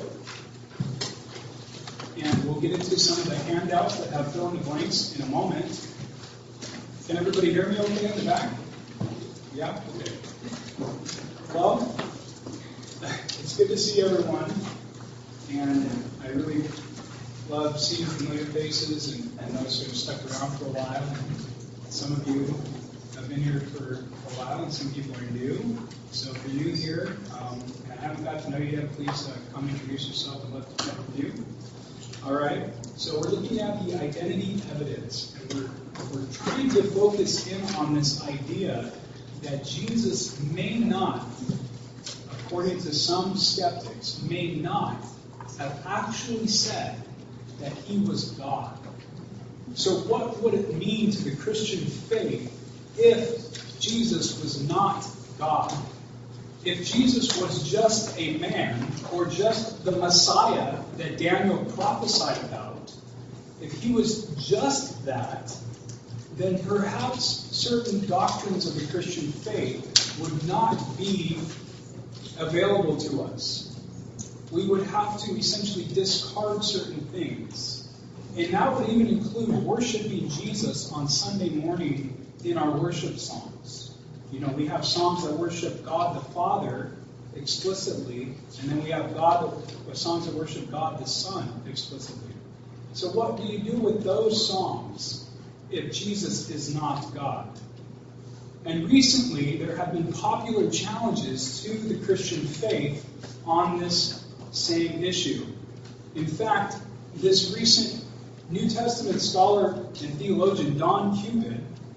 And we'll get into some of the handouts that have fill in the blanks in a moment. Can everybody hear me okay in the back? Yeah? Okay. Well, it's good to see everyone. And I really love seeing familiar faces and, and those who have stuck around for a while. Some of you have been here for a while, and some people are new. So for you here, um, and I haven't got to know you yet, please uh, come introduce yourself and let the chat with you. All right. So we're looking at the identity evidence, and we're we're trying to focus in on this idea that Jesus may not, according to some skeptics, may not have actually said that He was God. So what would it mean to the Christian faith if Jesus was not God? If Jesus was just a man, or just the Messiah that Daniel prophesied about, if He was just that, then perhaps certain doctrines of the Christian faith would not be available to us. We would have to essentially discard certain things. And that would even include worshiping Jesus on Sunday morning in our worship songs. You know, we have songs that worship God the Father explicitly, and then we have God, songs that worship God the Son explicitly. So what do you do with those songs if Jesus is not God? And recently, there have been popular challenges to the Christian faith on this same issue. In fact, this recent New Testament scholar and theologian Don Cupid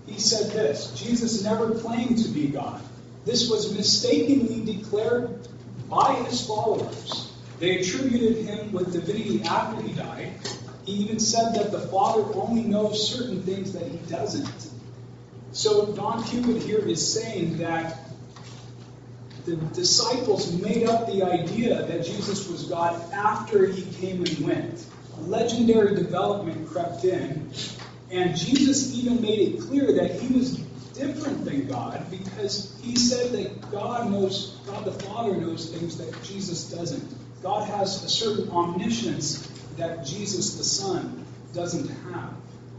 he said this: Jesus never claimed to be God. This was mistakenly declared by his followers. They attributed him with divinity after he died. He even said that the Father only knows certain things that he doesn't. So Don Cupid here is saying that the disciples made up the idea that Jesus was God after he came and went. Legendary development crept in, and Jesus even made it clear that he was different than God, because he said that God knows, God the Father knows things that Jesus doesn't. God has a certain omniscience that Jesus the Son doesn't have.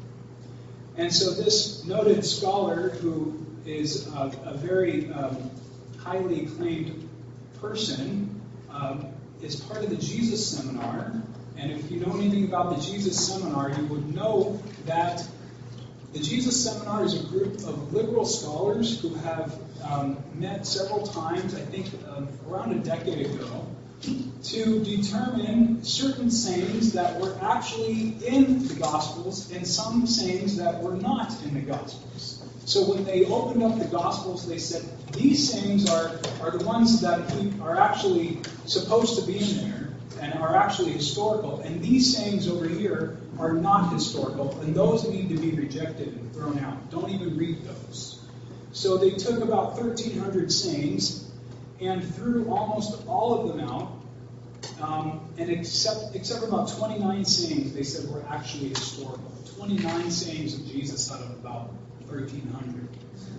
And so this noted scholar, who is a, a very um, highly acclaimed person, um, is part of the Jesus Seminar. And if you know anything about the Jesus Seminar, you would know that the Jesus Seminar is a group of liberal scholars who have um, met several times, I think um, around a decade ago, to determine certain sayings that were actually in the Gospels and some sayings that were not in the Gospels. So when they opened up the Gospels, they said, these sayings are, are the ones that are actually supposed to be in there and are actually historical, and these sayings over here are not historical, and those need to be rejected and thrown out. Don't even read those. So they took about thirteen hundred sayings and threw almost all of them out, um, and except, except for about twenty-nine sayings they said were actually historical. twenty-nine sayings of Jesus out of about thirteen hundred.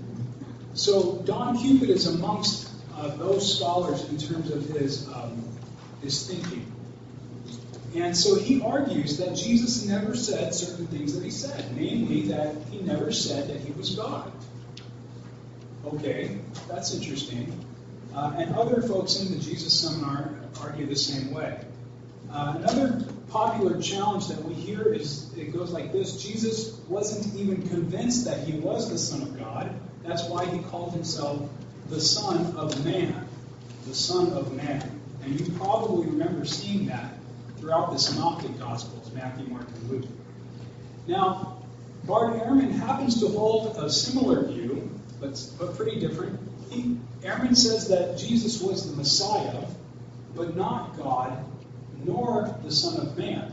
So Don Cupid is amongst uh, those scholars in terms of his um, his thinking. And so he argues that Jesus never said certain things that he said, namely that he never said that he was God. Okay, that's interesting. Uh, and other folks in the Jesus Seminar argue the same way. Uh, another popular challenge that we hear is, it goes like this: Jesus wasn't even convinced that he was the Son of God. That's why he called himself the Son of Man. The Son of Man. And you probably remember seeing that throughout the Synoptic Gospels, Matthew, Mark, and Luke. Now, Bart Ehrman happens to hold a similar view, but, but pretty different. He, Ehrman says that Jesus was the Messiah, but not God, nor the Son of Man.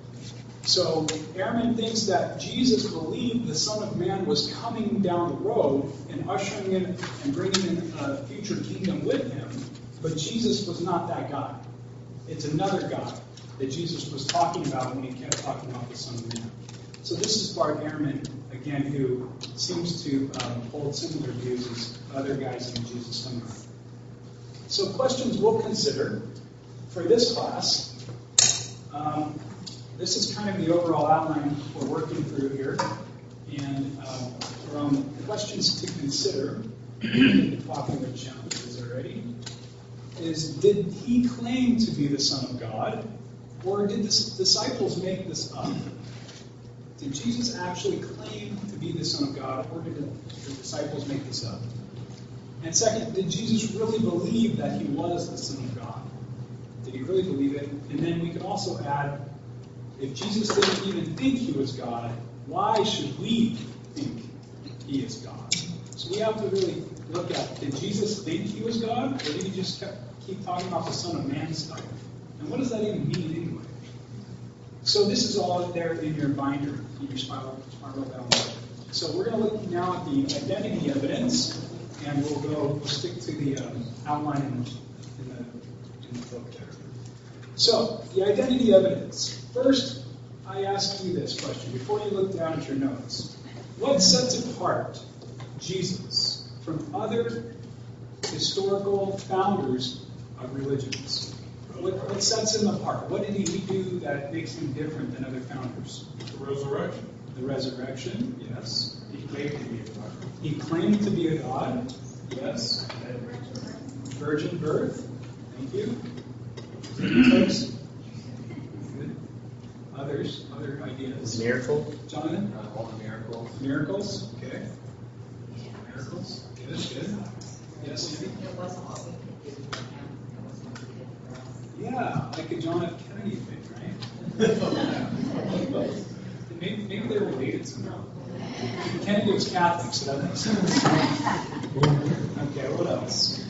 So Ehrman thinks that Jesus believed the Son of Man was coming down the road and ushering in and bringing in a future kingdom with him, but Jesus was not that God. It's another God that Jesus was talking about when he kept talking about the Son of Man. So this is Bart Ehrman, again, who seems to um, hold similar views as other guys in the Jesus Seminar. So questions we'll consider for this class. Um, this is kind of the overall outline we're working through here. And um, from questions to consider, the popular challenges already, is did he claim to be the Son of God? Or did the disciples make this up? Did Jesus actually claim to be the Son of God, or did the disciples make this up? And second, did Jesus really believe that he was the Son of God? Did he really believe it? And then we can also add, if Jesus didn't even think he was God, why should we think he is God? So we have to really look at, did Jesus think he was God, or did he just kept, keep talking about the Son of Man stuff? And what does that even mean anyway? So this is all there in your binder, in your spiral, spiral bound. So we're going to look now at the identity evidence, and we'll go we'll stick to the um, outline in, in, the, in the book there. So the identity evidence. First, I ask you this question before you look down at your notes: what sets apart Jesus from other historical founders of religions? What, what sets him apart? What did he do that makes him different than other founders? The resurrection. The resurrection, yes. He claimed to be a God. He claimed to be a God, yes. Virgin birth, thank you. Folks? Good. Others, other ideas? Miracle. Jonathan? Uh, all the miracles. Miracles, okay. Miracles, good, good. Yes, Andy? Yeah, like a John F. Kennedy thing, right? maybe, maybe they're related somehow. Kennedy's Catholic, so that makes sense. Okay, what else?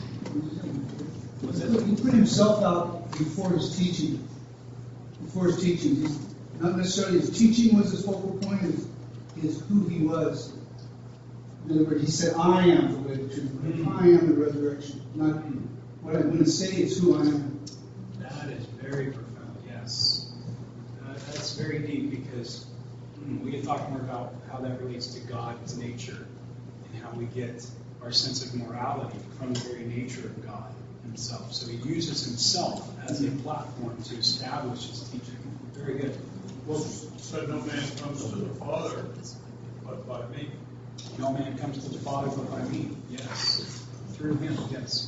Was it? He put himself out before his teaching. Before his teaching, He's, not necessarily his teaching was his focal point, is, is who he was. In other words, he said, "I am the way, the truth, mm-hmm. I am the resurrection." Not what I'm going to say is who I am. That is very profound. Yes, uh, that's very deep because mm, we can talk more about how that relates to God's nature and how we get our sense of morality from the very nature of God Himself. So He uses Himself as a platform to establish His teaching. Very good. Well, said no man comes to the Father but by me. No man comes to the Father but by me. Yes. Through Him, yes.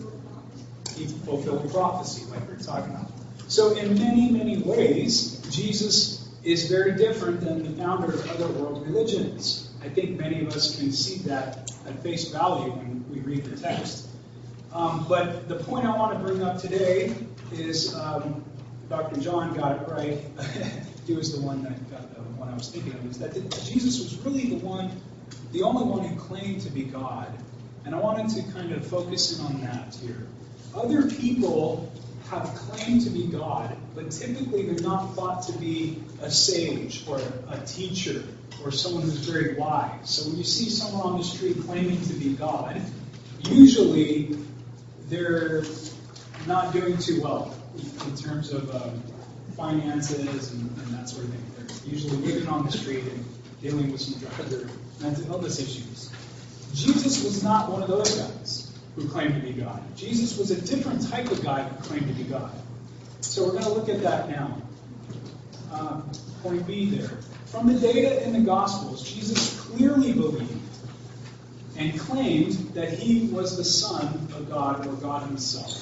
He fulfilled prophecy, like we we're talking about. So in many, many ways, Jesus is very different than the founder of other world religions. I think many of us can see that at face value when we read the text. Um, but the point I want to bring up today is um, Doctor John got it right. He was the one that got the one I was thinking of, is that Jesus was really the one, the only one who claimed to be God. And I wanted to kind of focus in on that here. Other people have claimed to be God, but typically they're not thought to be a sage or a teacher or someone who's very wise. So when you see someone on the street claiming to be God, usually they're not doing too well in terms of um, finances and, and that sort of thing. They're usually living on the street and dealing with some drug or mental illness issues. Jesus was not one of those guys who claimed to be God. Jesus was a different type of guy who claimed to be God. So we're going to look at that now. Um, point B there. From the data in the Gospels, Jesus clearly believed and claimed that He was the Son of God or God Himself.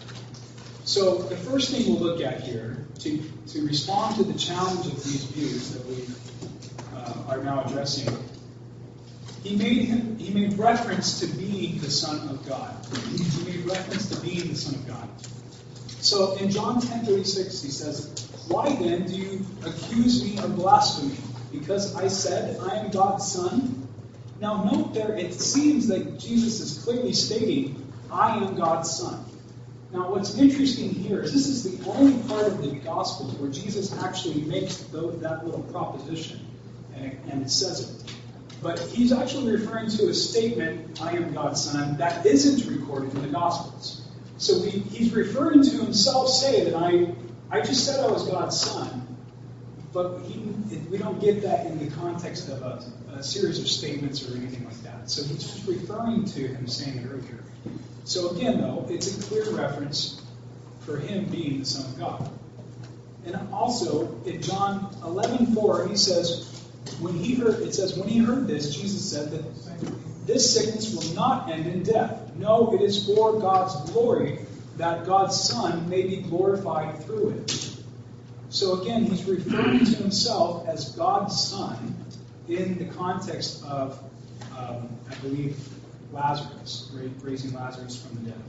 So the first thing we'll look at here, to, to respond to the challenge of these views that we uh, are now addressing, He made him. He made reference to being the Son of God. He made reference to being the Son of God. So in John ten thirty-six, He says, "Why then do you accuse me of blasphemy? Because I said I am God's Son?" Now note there, it seems that Jesus is clearly stating, "I am God's Son." Now what's interesting here is this is the only part of the Gospels where Jesus actually makes that little proposition, and, and it says it. But He's actually referring to a statement, "I am God's Son," that isn't recorded in the Gospels. So he, He's referring to Himself saying that I, I just said I was God's Son, but he, it, we don't get that in the context of a, a series of statements or anything like that. So He's just referring to Him saying it earlier. So again, though, it's a clear reference for Him being the Son of God. And also, in John eleven four, He says, When he heard, it says, when He heard this, Jesus said that this sickness will not end in death. No, it is for God's glory, that God's Son may be glorified through it. So again, He's referring to Himself as God's Son in the context of, um, I believe, Lazarus, raising Lazarus from the dead.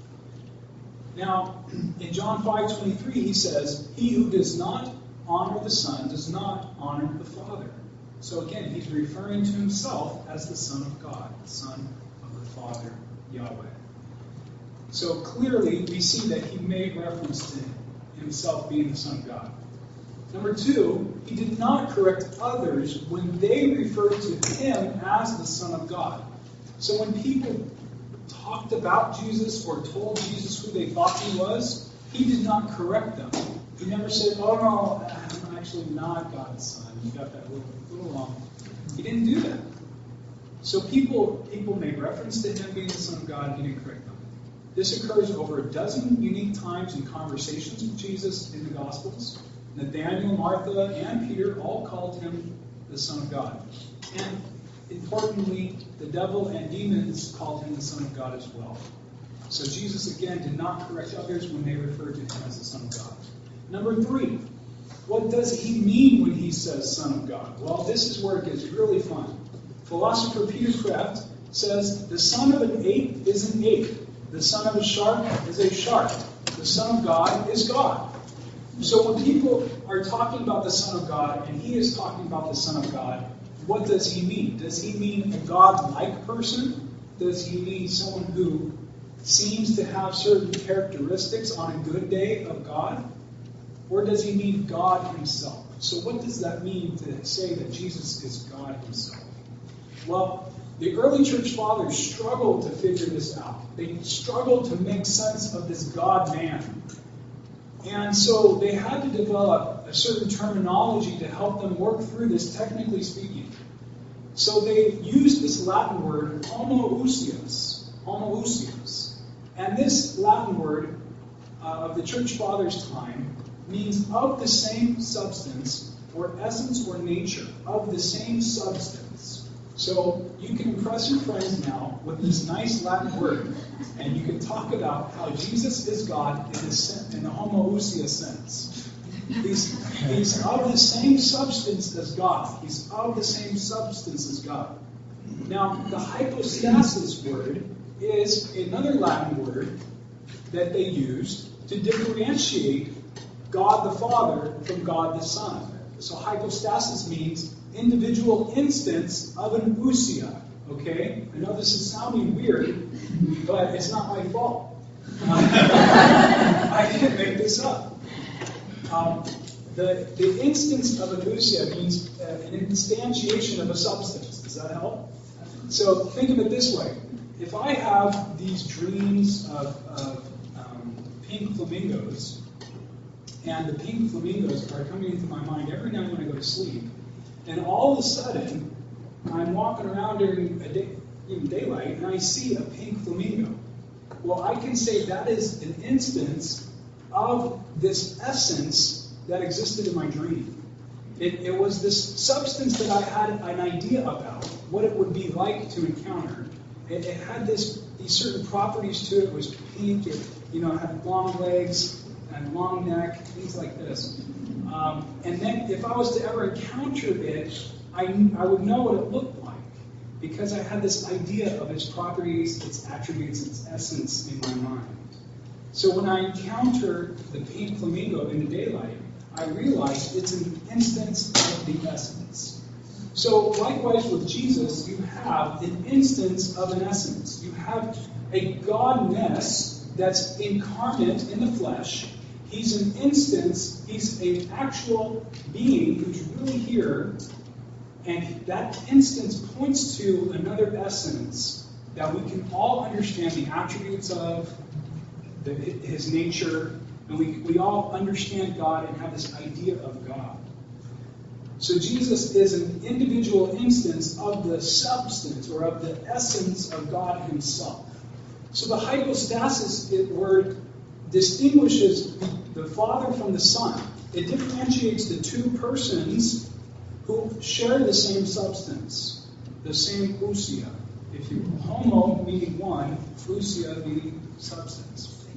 Now, in John five twenty-three, He says, "He who does not honor the Son does not honor the Father." So again, He's referring to Himself as the Son of God, the Son of the Father, Yahweh. So clearly, we see that He made reference to Himself being the Son of God. Number two, He did not correct others when they referred to Him as the Son of God. So when people talked about Jesus or told Jesus who they thought He was, He did not correct them. He never said, "Oh no, I'm actually not God's Son. You got that a little, little wrong." He didn't do that. So people people made reference to Him being the Son of God, and He didn't correct them. This occurs over a dozen unique times in conversations with Jesus in the Gospels. Nathanael, Martha, and Peter all called Him the Son of God. And importantly, the devil and demons called Him the Son of God as well. So Jesus, again, did not correct others when they referred to Him as the Son of God. Number three, what does He mean when He says Son of God? Well, this is where it gets really fun. Philosopher Peter Kreeft says, "The son of an ape is an ape. The son of a shark is a shark. The Son of God is God." So when people are talking about the Son of God, and He is talking about the Son of God, what does he mean? Does he mean a God-like person? Does he mean someone who seems to have certain characteristics on a good day of God? Or does he mean God himself? So what does that mean to say that Jesus is God himself? Well, the early church fathers struggled to figure this out. They struggled to make sense of this God-man. And so they had to develop a certain terminology to help them work through this, technically speaking. So they used this Latin word, homoousios, homoousios. And this Latin word uh, of the church fathers' time means of the same substance, or essence or nature, of the same substance. So you can impress your friends now with this nice Latin word, and you can talk about how Jesus is God in the, in the homoousia sense. He's, he's of the same substance as God. He's of the same substance as God. Now, the hypostasis word is another Latin word that they used to differentiate God the Father from God the Son. So hypostasis means individual instance of an ousia. Okay? I know this is sounding weird, but it's not my fault. Um, I didn't make this up. Um, the, the instance of an ousia means uh, an instantiation of a substance. Does that help? So think of it this way. If I have these dreams of, of um, pink flamingos, and the pink flamingos are coming into my mind every night when I go to sleep, and all of a sudden, I'm walking around during a day, in daylight, and I see a pink flamingo. Well, I can say that is an instance of this essence that existed in my dream. It, it was this substance that I had an idea about, what it would be like to encounter. It, it had this these certain properties to it. It was pink. It, you know, it had long legs and long neck, things like this. Um, and then if I was to ever encounter it, I, I would know what it looked like because I had this idea of its properties, its attributes, its essence in my mind. So when I encounter the pink flamingo in the daylight, I realize it's an instance of the essence. So likewise with Jesus, you have an instance of an essence. You have a godness that's incarnate in the flesh. He's an instance, he's an actual being who's really here, and that instance points to another essence that we can all understand the attributes of, the, his nature, and we, we all understand God and have this idea of God. So Jesus is an individual instance of the substance or of the essence of God himself. So the hypostasis word distinguishes the Father from the Son. It differentiates the two persons who share the same substance, the same ousia. If you homo meaning one, ousia meaning substance.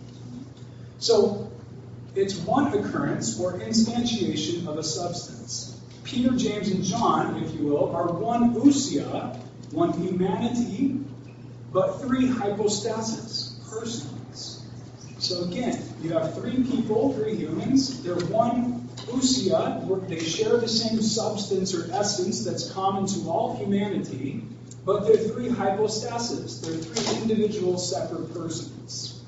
So it's one occurrence or instantiation of a substance. Peter, James, and John, if you will, are one ousia, one humanity, but three hypostasis, persons. So again, you have three people, three humans. They're one ousia, where they share the same substance or essence that's common to all humanity, but they're three hypostasis. They're three individual separate persons.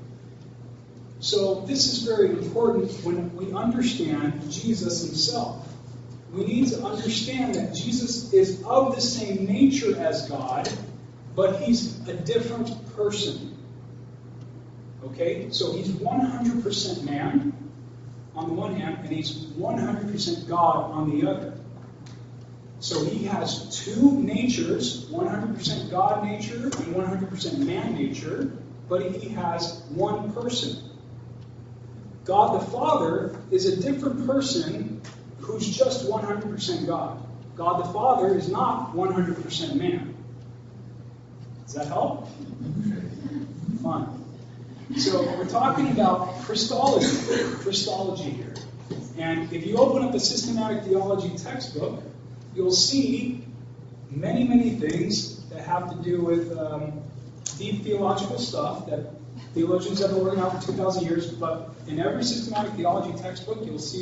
So this is very important when we understand Jesus himself. We need to understand that Jesus is of the same nature as God, but he's a different person. Okay? So he's one hundred percent man on the one hand, and he's one hundred percent God on the other. So he has two natures, one hundred percent God nature and one hundred percent man nature, but he has one person. God the Father is a different person who's just one hundred percent God. God the Father is not one hundred percent man. Does that help? Fine. So we're talking about Christology, Christology here. And if you open up a systematic theology textbook, you'll see many, many things that have to do with um, deep theological stuff that theologians have been working out for two thousand years. But in every systematic theology textbook, you'll see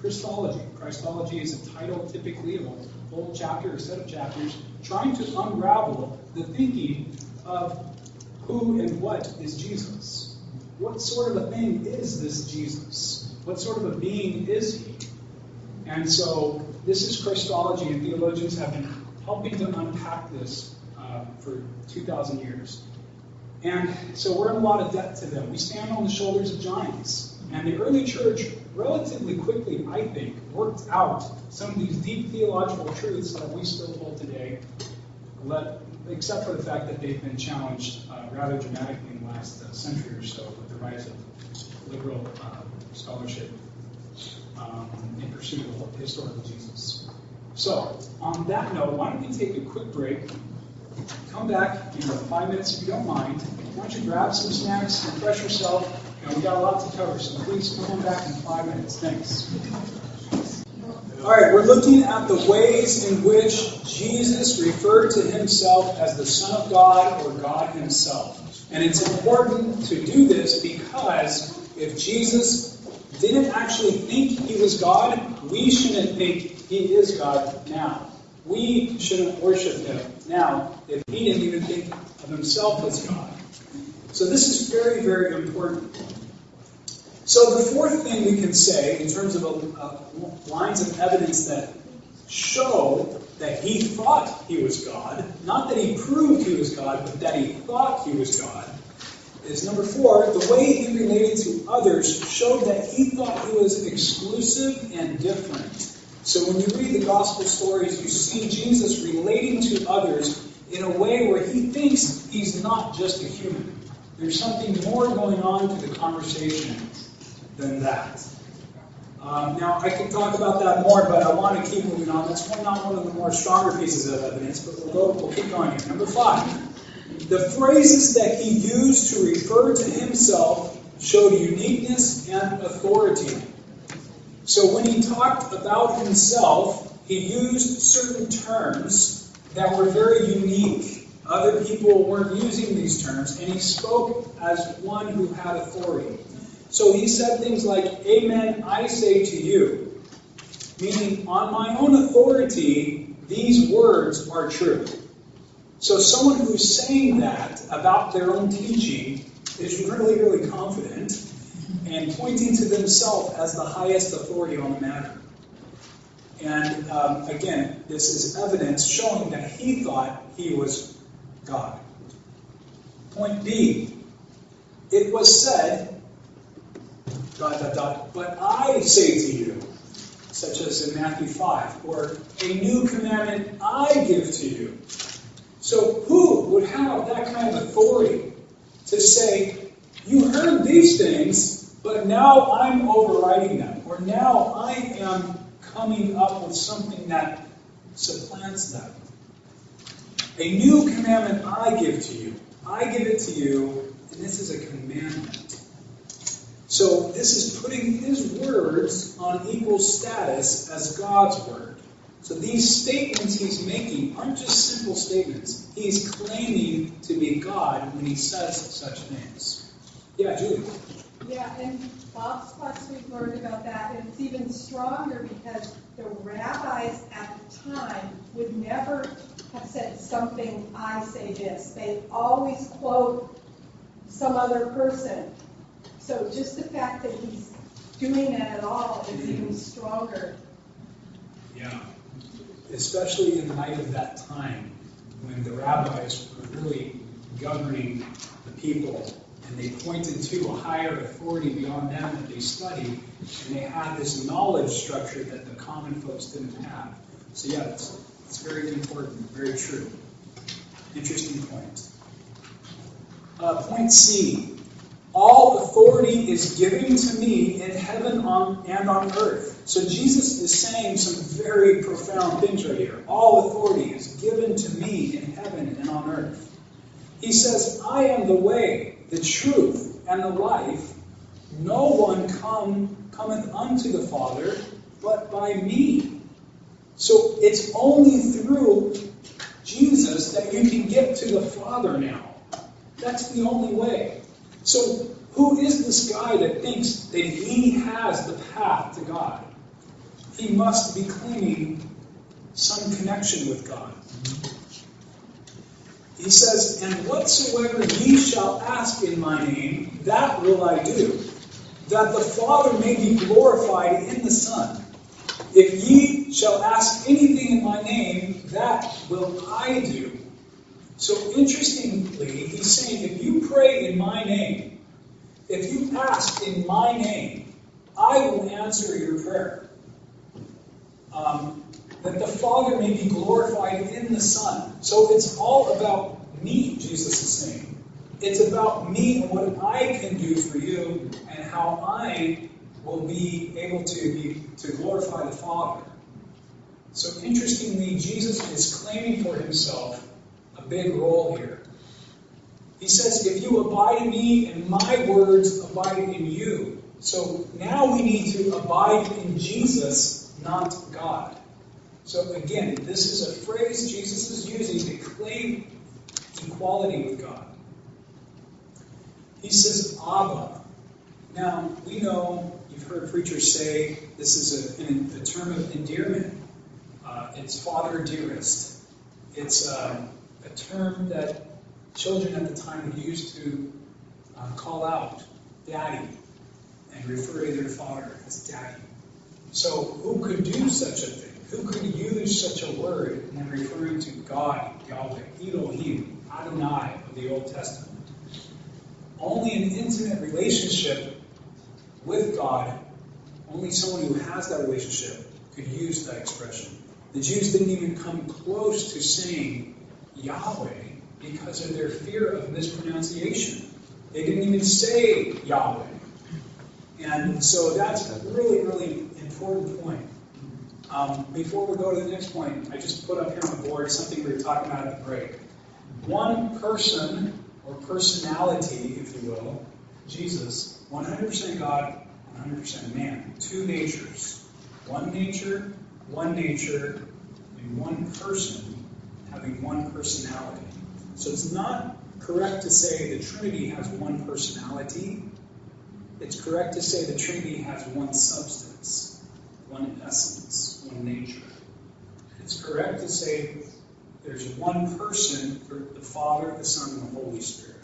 Christology. Christology is a title typically of a whole chapter or set of chapters trying to unravel the thinking of who and what is Jesus. What sort of a thing is this Jesus? What sort of a being is he? And so this is Christology, and theologians have been helping to unpack this uh, for two thousand years. And so we're in a lot of debt to them. We stand on the shoulders of giants. And the early church relatively quickly, I think, worked out some of these deep theological truths that we still hold today, let, except for the fact that they've been challenged uh, rather dramatically in the last uh, century or so with the rise of liberal uh, scholarship um, in pursuit of historical Jesus. So, on that note, why don't we take a quick break, come back in about five minutes if you don't mind. Why don't you grab some snacks, refresh yourself, and we've got a lot to cover, so please come on back in five minutes. Thanks. All right, we're looking at the ways in which Jesus referred to himself as the Son of God or God himself. And it's important to do this because if Jesus didn't actually think he was God, we shouldn't think he is God now. We shouldn't worship him now if he didn't even think of himself as God. So this is very, very important. So the fourth thing we can say in terms of uh, lines of evidence that show that he thought he was God, not that he proved he was God, but that he thought he was God, is number four, the way he related to others showed that he thought he was exclusive and different. So when you read the gospel stories, you see Jesus relating to others in a way where he thinks he's not just a human. There's something more going on to the conversation than that. Um, now, I could talk about that more, but I want to keep moving on. That's one, not one of the more stronger pieces of evidence, but we'll go. We'll keep going here. Number five, the phrases that he used to refer to himself showed uniqueness and authority. So when he talked about himself, he used certain terms that were very unique. Other people weren't using these terms, and he spoke as one who had authority. So he said things like, "Amen, I say to you," meaning on my own authority, these words are true. So someone who's saying that about their own teaching is really, really confident and pointing to themselves as the highest authority on the matter. And um, again, this is evidence showing that he thought he was God. Point B, it was said, dot, dot, dot, but I say to you, such as in Matthew five, or a new commandment I give to you. So who would have that kind of authority to say, you heard these things, but now I'm overriding them, or now I am coming up with something that supplants them. A new commandment I give to you. I give it to you, and this is a commandment. So this is putting his words on equal status as God's word. So these statements he's making aren't just simple statements. He's claiming to be God when he says such things. Yeah, Julie. Yeah, and Bob's class we've learned about that, and it's even stronger because the rabbis at the time would never have said something, I say this. They always quote some other person. So just the fact that he's doing that at all is even stronger. Yeah, especially in light of that time when the rabbis were really governing the people, and they pointed to a higher authority beyond them that they studied, and they had this knowledge structure that the common folks didn't have. So yeah, it's, it's very important, very true. Interesting point. Uh, point C. All authority is given to me in heaven on, and on earth. So Jesus is saying some very profound things right here. All authority is given to me in heaven and on earth. He says, I am the way, the truth, and the life. No one come cometh unto the Father but by me. So it's only through Jesus that you can get to the Father now. That's the only way. So who is this guy that thinks that he has the path to God? he must be claiming some connection with God. He says, and whatsoever ye shall ask in my name, that will I do, that the Father may be glorified in the Son. If ye shall ask anything in my name, that will I do. So interestingly, he's saying, if you pray in my name, if you ask in my name, I will answer your prayer. Um, that the Father may be glorified in the Son. So it's all about me, Jesus is saying. It's about me and what I can do for you and how I will be able to be to glorify the Father. So interestingly, Jesus is claiming for himself a big role here. He says, if you abide in me and my words abide in you. So now we need to abide in Jesus, not God. So again, this is a phrase Jesus is using to claim equality with God. He says, Abba. Now, we know, you've heard preachers say, this is a, a, a term of endearment. Uh, it's Father dearest. It's uh, a term that children at the time would use to uh, call out Daddy and refer to their father as Daddy. So who could do such a thing? Who could use such a word when referring to God, Yahweh, Elohim, Adonai of the Old Testament? Only an intimate relationship with God, only someone who has that relationship could use that expression. The Jews didn't even come close to saying Yahweh because of their fear of mispronunciation. They didn't even say Yahweh. And so that's a really, really important point. Um, before we go to the next point, I just put up here on the board something we were talking about at the break. One person, or personality, if you will, Jesus, one hundred percent God, one hundred percent man. Two natures. One nature, one nature, and one person having one personality. So it's not correct to say the Trinity has one personality. It's correct to say the Trinity has one substance, one essence, one nature. It's correct to say there's one person for the Father, the Son, and the Holy Spirit.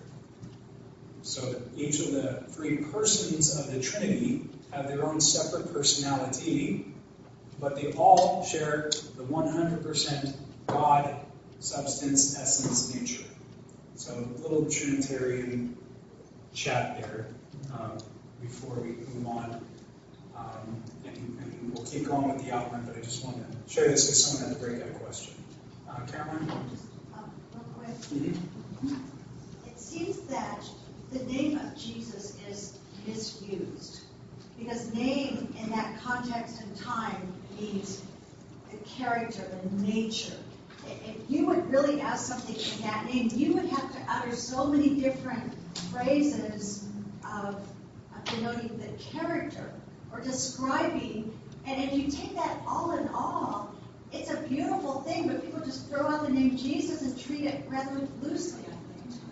So each of the three persons of the Trinity have their own separate personality, but they all share the one hundred percent God, substance, essence, nature. So a little Trinitarian chat there um, before we move on. Um, and, and we'll keep going with the outline, but I just want to share this because someone had to break that question. Uh, Caroline? Um, real quick. Mm-hmm. It seems that the name of Jesus is misused because name in that context and time means the character, the nature. If you would really ask something in that name, you would have to utter so many different phrases of, of denoting the character or describing. And if you take that all in all, it's a beautiful thing, but people just throw out the name Jesus and treat it rather loosely, I think.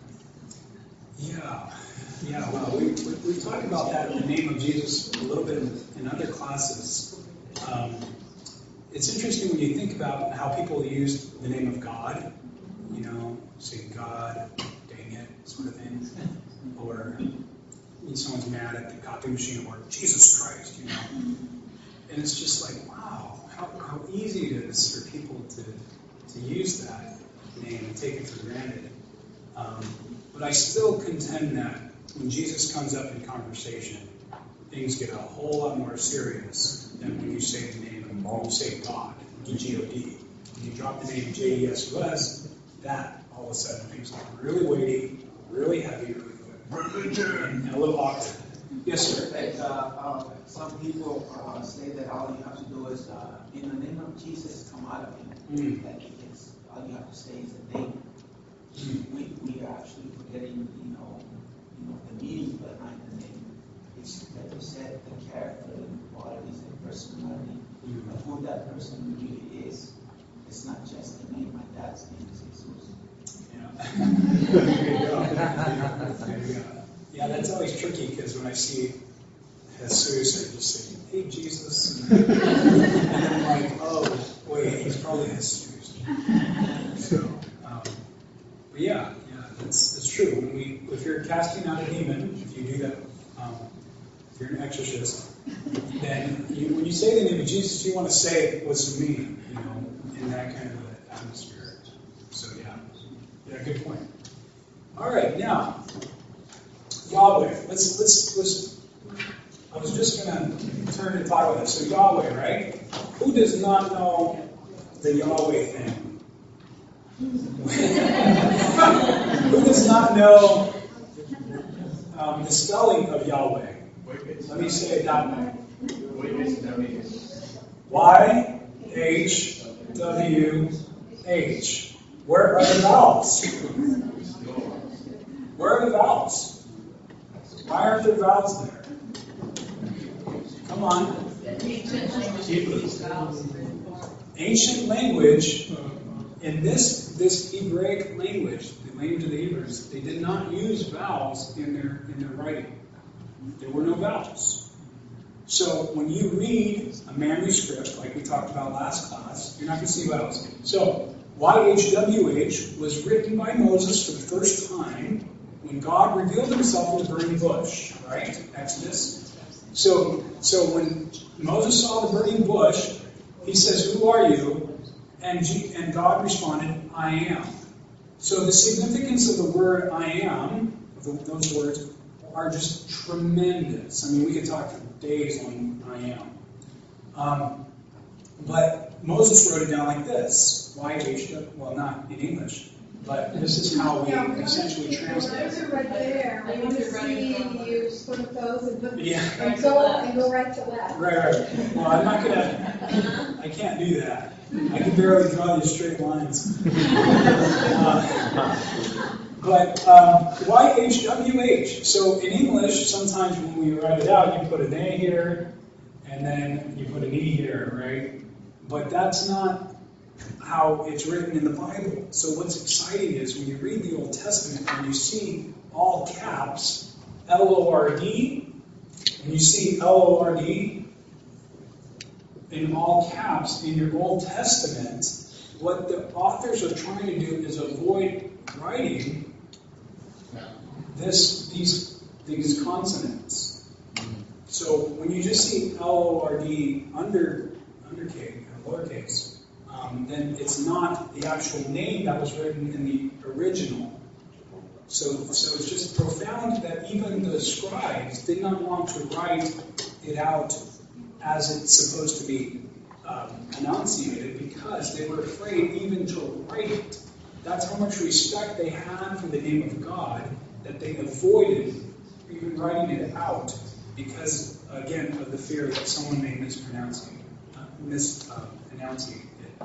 Yeah, yeah, well, we, we, we've talked about that in the name of Jesus a little bit in, in other classes. Um, it's interesting when you think about how people use the name of God, you know, say God, dang it, sort of thing. Or when someone's mad at the copy machine, or Jesus Christ, you know. And it's just like, wow, how, how easy it is for people to, to use that name and take it for granted. Um, but I still contend that when Jesus comes up in conversation, things get a whole lot more serious than when you say the name and when you say God, E G O D. When you drop the name J E S U S, that all of a sudden things get really weighty, really heavy, really quick, and, and a little awkward. Yes, sir. Like, uh, uh, some people uh, say that all you have to do is, uh, in the name of Jesus, come out of him. Mm. Like, it's, all you have to say is the name. Mm. We we are actually forgetting, you know, you know, the meaning behind the name. It's, like you said, the character, the qualities, the personality, mm. of who that person really is. It's not just the name. My dad's name is Jesus. Yeah. There you go. There you go. Yeah, that's always tricky because when I see Jesus, I just say, "Hey, Jesus," and like, oh, wait, he's probably excused. So, um, but yeah, yeah, that's that's true. When we, if you're casting out a demon, if you do that, um, if you're an exorcist, then you, when you say the name of Jesus, you want to say it with some meaning, you know, in that kind of atmosphere. So yeah, yeah, good point. All right, now Yahweh. Let's let's let's. I was just going to turn and talk about this. So Yahweh, right? Who does not know the Yahweh thing? Who does not know um, the spelling of Yahweh? Let me say it that way. Y H W H. Where are the vowels? Where are the vowels? Why aren't there vowels there? Come on. Ancient language, in this this Hebraic language, the language of the Hebrews, they did not use vowels in their in their writing. There were no vowels. So when you read a manuscript, like we talked about last class, you're not going to see vowels. So Y H W H was written by Moses for the first time when God revealed himself in the burning bush, right? Exodus. So, so when Moses saw the burning bush, he says, "Who are you?" And, G- and God responded, "I am." So the significance of the word "I am," of the, those words, are just tremendous. I mean, we could talk for days on "I am." Um, but Moses wrote it down like this: Y H W, well, not in English, but this is how we Yeah, essentially translate Those are right there. I want to see you put those and put, Yeah. and go, and go right to left. Right, right. Well, I'm not gonna. I can't do that. I can barely draw these straight lines. Uh, but um, Y H W H. So in English, sometimes when we write it out, you put an A here, and then you put an E here, right? But that's not how it's written in the Bible. So what's exciting is when you read the Old Testament and you see all caps, L O R D, and you see L O R D in all caps in your Old Testament, what the authors are trying to do is avoid writing this these these consonants. So when you just see L O R D under undercase, lowercase, um, then it's not the actual name that was written in the original. So, so it's just profound that even the scribes did not want to write it out as it's supposed to be um, enunciated because they were afraid even to write it. That's how much respect they had for the name of God that they avoided even writing it out because, again, of the fear that someone may mispronounce it, uh, mispronouncing it.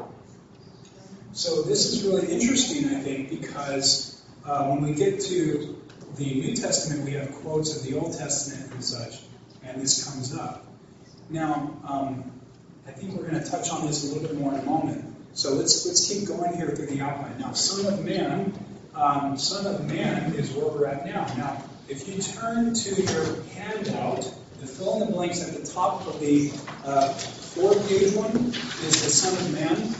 So this is really interesting, I think, because uh, when we get to the New Testament, we have quotes of the Old Testament and such, and this comes up. Now, um, I think we're going to touch on this a little bit more in a moment. So let's let's keep going here through the outline. Now, Son of Man, um, Son of Man is where we're at now. Now, if you turn to your handout, the fill in the blanks at the top of the uh, four-page one is the Son of Man.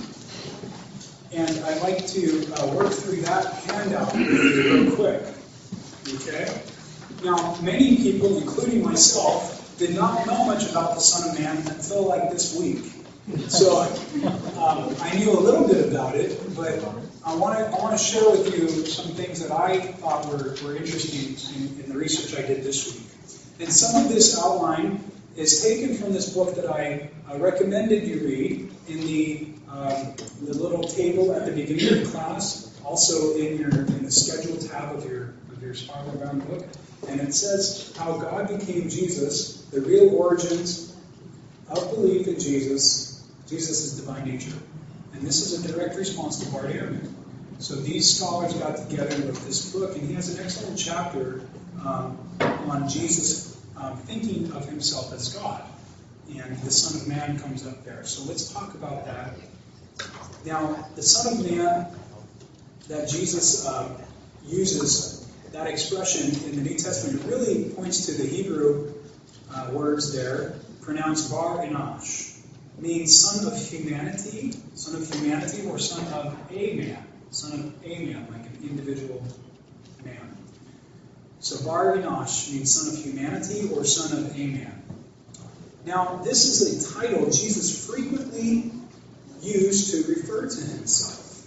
And I'd like to uh, work through that handout with you real quick. Okay? Now, many people, including myself, did not know much about the Son of Man until like this week. So um, I knew a little bit about it, but I want to I want to share with you some things that I thought were, were interesting in, in the research I did this week. And some of this outline is taken from this book that I uh, recommended you read in the um, the little table at the beginning of the class, also in your in the schedule tab of your of your spiral bound book. And it says how God became Jesus, the real origins of belief in Jesus, Jesus' divine nature. And this is a direct response to Bart Ehrman. So these scholars got together and wrote this book, and he has an excellent chapter um, on Jesus um, thinking of himself as God. And the Son of Man comes up there. So let's talk about that. Now, the Son of Man that Jesus uh, uses, that expression in the New Testament, really points to the Hebrew uh, words there, pronounced Bar Enosh. means son of humanity, son of humanity, or son of a man, son of a man, like an individual man. So Bar Enosh means son of humanity or son of a man. Now, this is a title Jesus frequently used to refer to himself.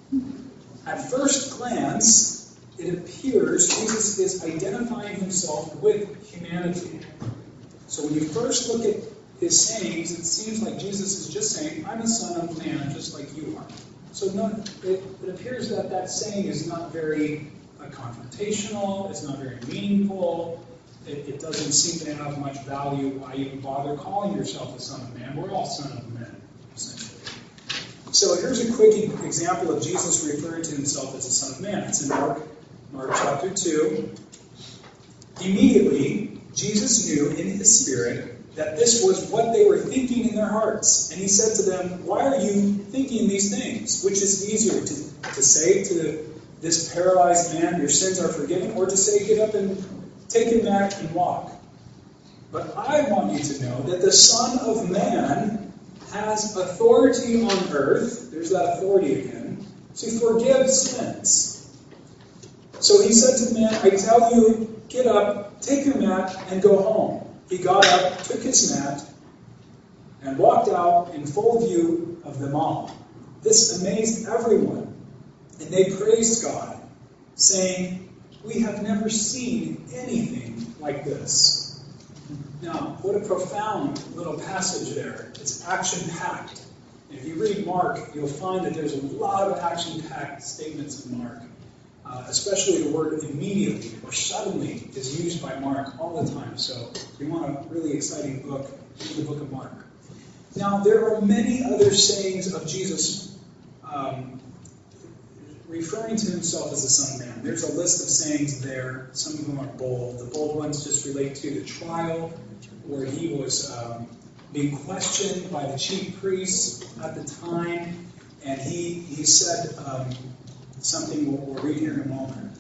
At first glance, it appears Jesus is identifying himself with humanity. So when you first look at his sayings, it seems like Jesus is just saying, I'm a son of man, just like you are. So no, it, it appears that that saying is not very uh, confrontational, it's not very meaningful, it, it doesn't seem to have much value. Why even bother calling yourself a son of man? We're all son of men, essentially. So here's a quick example of Jesus referring to himself as a son of man. It's in Mark, Mark chapter two. Immediately, Jesus knew in his spirit that this was what they were thinking in their hearts. And he said to them, why are you thinking these things? Which is easier, to, to say to this paralyzed man, your sins are forgiven, or to say, get up and take your mat and walk? But I want you to know that the Son of Man has authority on earth, there's that authority again, to forgive sins. So he said to the man, I tell you, get up, take your mat, and go home. He got up, took his mat, and walked out in full view of them all. This amazed everyone, and they praised God, saying, we have never seen anything like this. Now, what a profound little passage there. It's action-packed. And if you read Mark, you'll find that there's a lot of action-packed statements in Mark. Uh, especially the word immediately or suddenly is used by Mark all the time. So if you want a really exciting book, read the book of Mark. Now, there are many other sayings of Jesus um, referring to himself as the Son of Man. There's a list of sayings there. Some of them are bold. The bold ones just relate to the trial where he was um, being questioned by the chief priests at the time. And he, he said... Um, something we'll, we'll read here in a moment.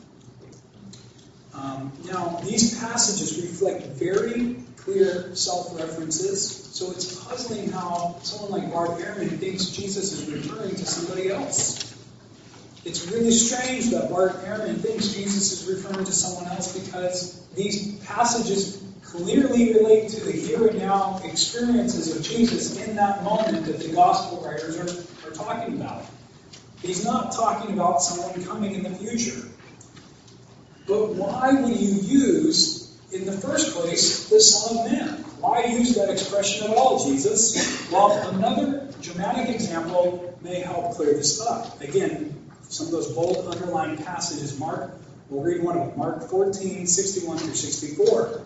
Um, now, these passages reflect very clear self-references, so it's puzzling how someone like Bart Ehrman thinks Jesus is referring to somebody else. It's really strange that Bart Ehrman thinks Jesus is referring to someone else because these passages clearly relate to the here and now experiences of Jesus in that moment that the gospel writers are, are talking about. He's not talking about someone coming in the future. But why would you use, in the first place, the Son of Man? Why use that expression at all, Jesus? Well, another dramatic example may help clear this up. Again, some of those bold underlined passages, Mark, we'll read one of them, Mark fourteen, sixty-one through sixty-four.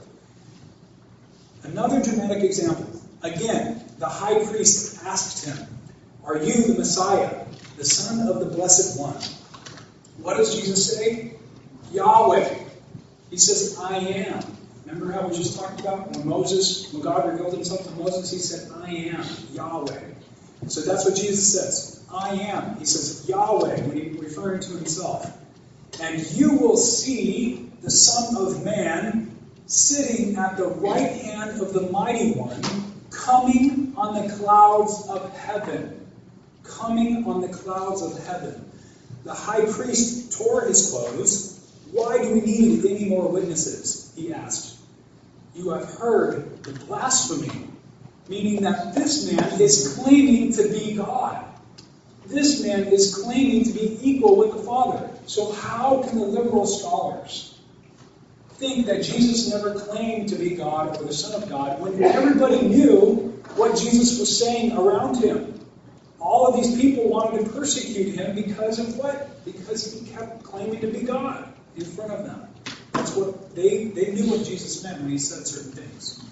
Another dramatic example. Again, the high priest asked him, are you the Messiah, the Son of the Blessed One? What does Jesus say? Yahweh. He says, I am. Remember how we just talked about when Moses, when God revealed himself to Moses, he said, I am Yahweh. So that's what Jesus says. I am. He says, Yahweh, when he's referring to himself. And you will see the Son of Man sitting at the right hand of the Mighty One, coming on the clouds of heaven. Coming on the clouds of heaven. The high priest tore his clothes. Why do we need any more witnesses? He asked. You have heard the blasphemy, meaning that this man is claiming to be God. This man is claiming to be equal with the Father. So how can the liberal scholars think that Jesus never claimed to be God or the Son of God when everybody knew what Jesus was saying around him? All of these people wanted to persecute him because of what? Because he kept claiming to be God in front of them. That's what they, they knew what Jesus meant when he said certain things.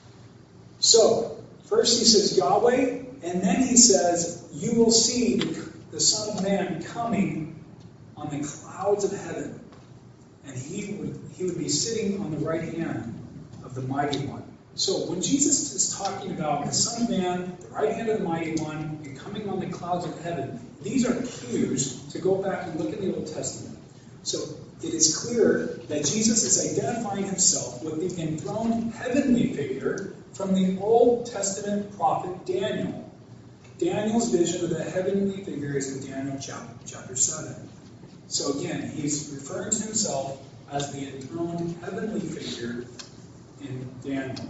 So, first he says Yahweh, and then he says, you will see the, the Son of Man coming on the clouds of heaven. And he would, he would be sitting on the right hand of the Mighty One. So when Jesus is talking about the Son of Man, the right hand of the Mighty One, and coming on the clouds of heaven, these are cues to go back and look in the Old Testament. So it is clear that Jesus is identifying himself with the enthroned heavenly figure from the Old Testament prophet Daniel. Daniel's vision of the heavenly figure is in Daniel chapter seven. So again, he's referring to himself as the enthroned heavenly figure in Daniel.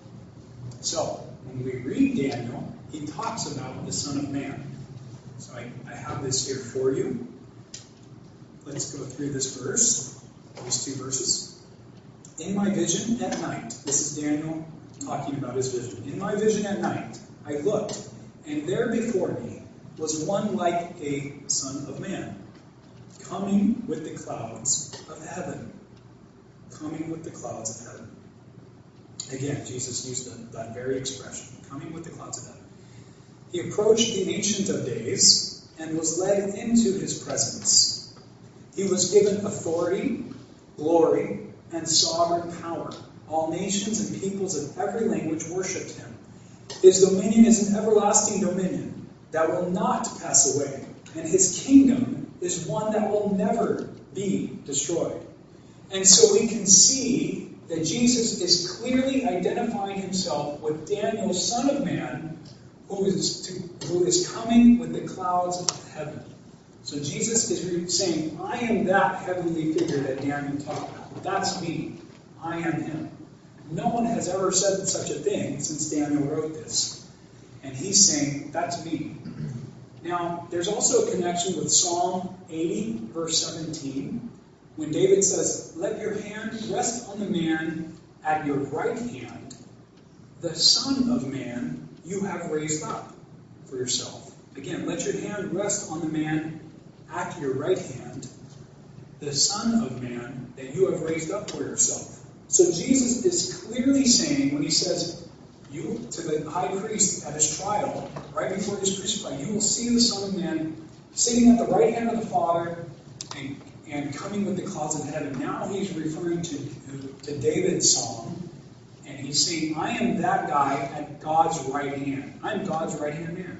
So, when we read Daniel, he talks about the Son of Man. So I, I have this here for you. Let's go through this verse, these two verses. In my vision at night, this is Daniel talking about his vision. In my vision at night, I looked, and there before me was one like a Son of Man, coming with the clouds of heaven. Coming with the clouds of heaven. Again, Jesus used that, that very expression, coming with the clouds of heaven. He approached the Ancient of Days and was led into his presence. He was given authority, glory, and sovereign power. All nations and peoples of every language worshipped him. His dominion is an everlasting dominion that will not pass away, and his kingdom is one that will never be destroyed. And so we can see that Jesus is clearly identifying himself with Daniel, Son of Man, who is, to, who is coming with the clouds of heaven. So Jesus is saying, I am that heavenly figure that Daniel talked about. That's me. I am him. No one has ever said such a thing since Daniel wrote this. And he's saying, that's me. Now, there's also a connection with Psalm eighty, verse seventeen, when David says, let your hand rest on the man at your right hand, the Son of Man you have raised up for yourself. Again, let your hand rest on the man at your right hand, the Son of Man that you have raised up for yourself. So Jesus is clearly saying, when he says, you to the high priest at his trial, right before he's crucified, you will see the Son of Man sitting at the right hand of the Father and, and coming with the clouds of heaven. Now he's referring to, to David's psalm, and he's saying, I am that guy at God's right hand. I'm God's right hand man.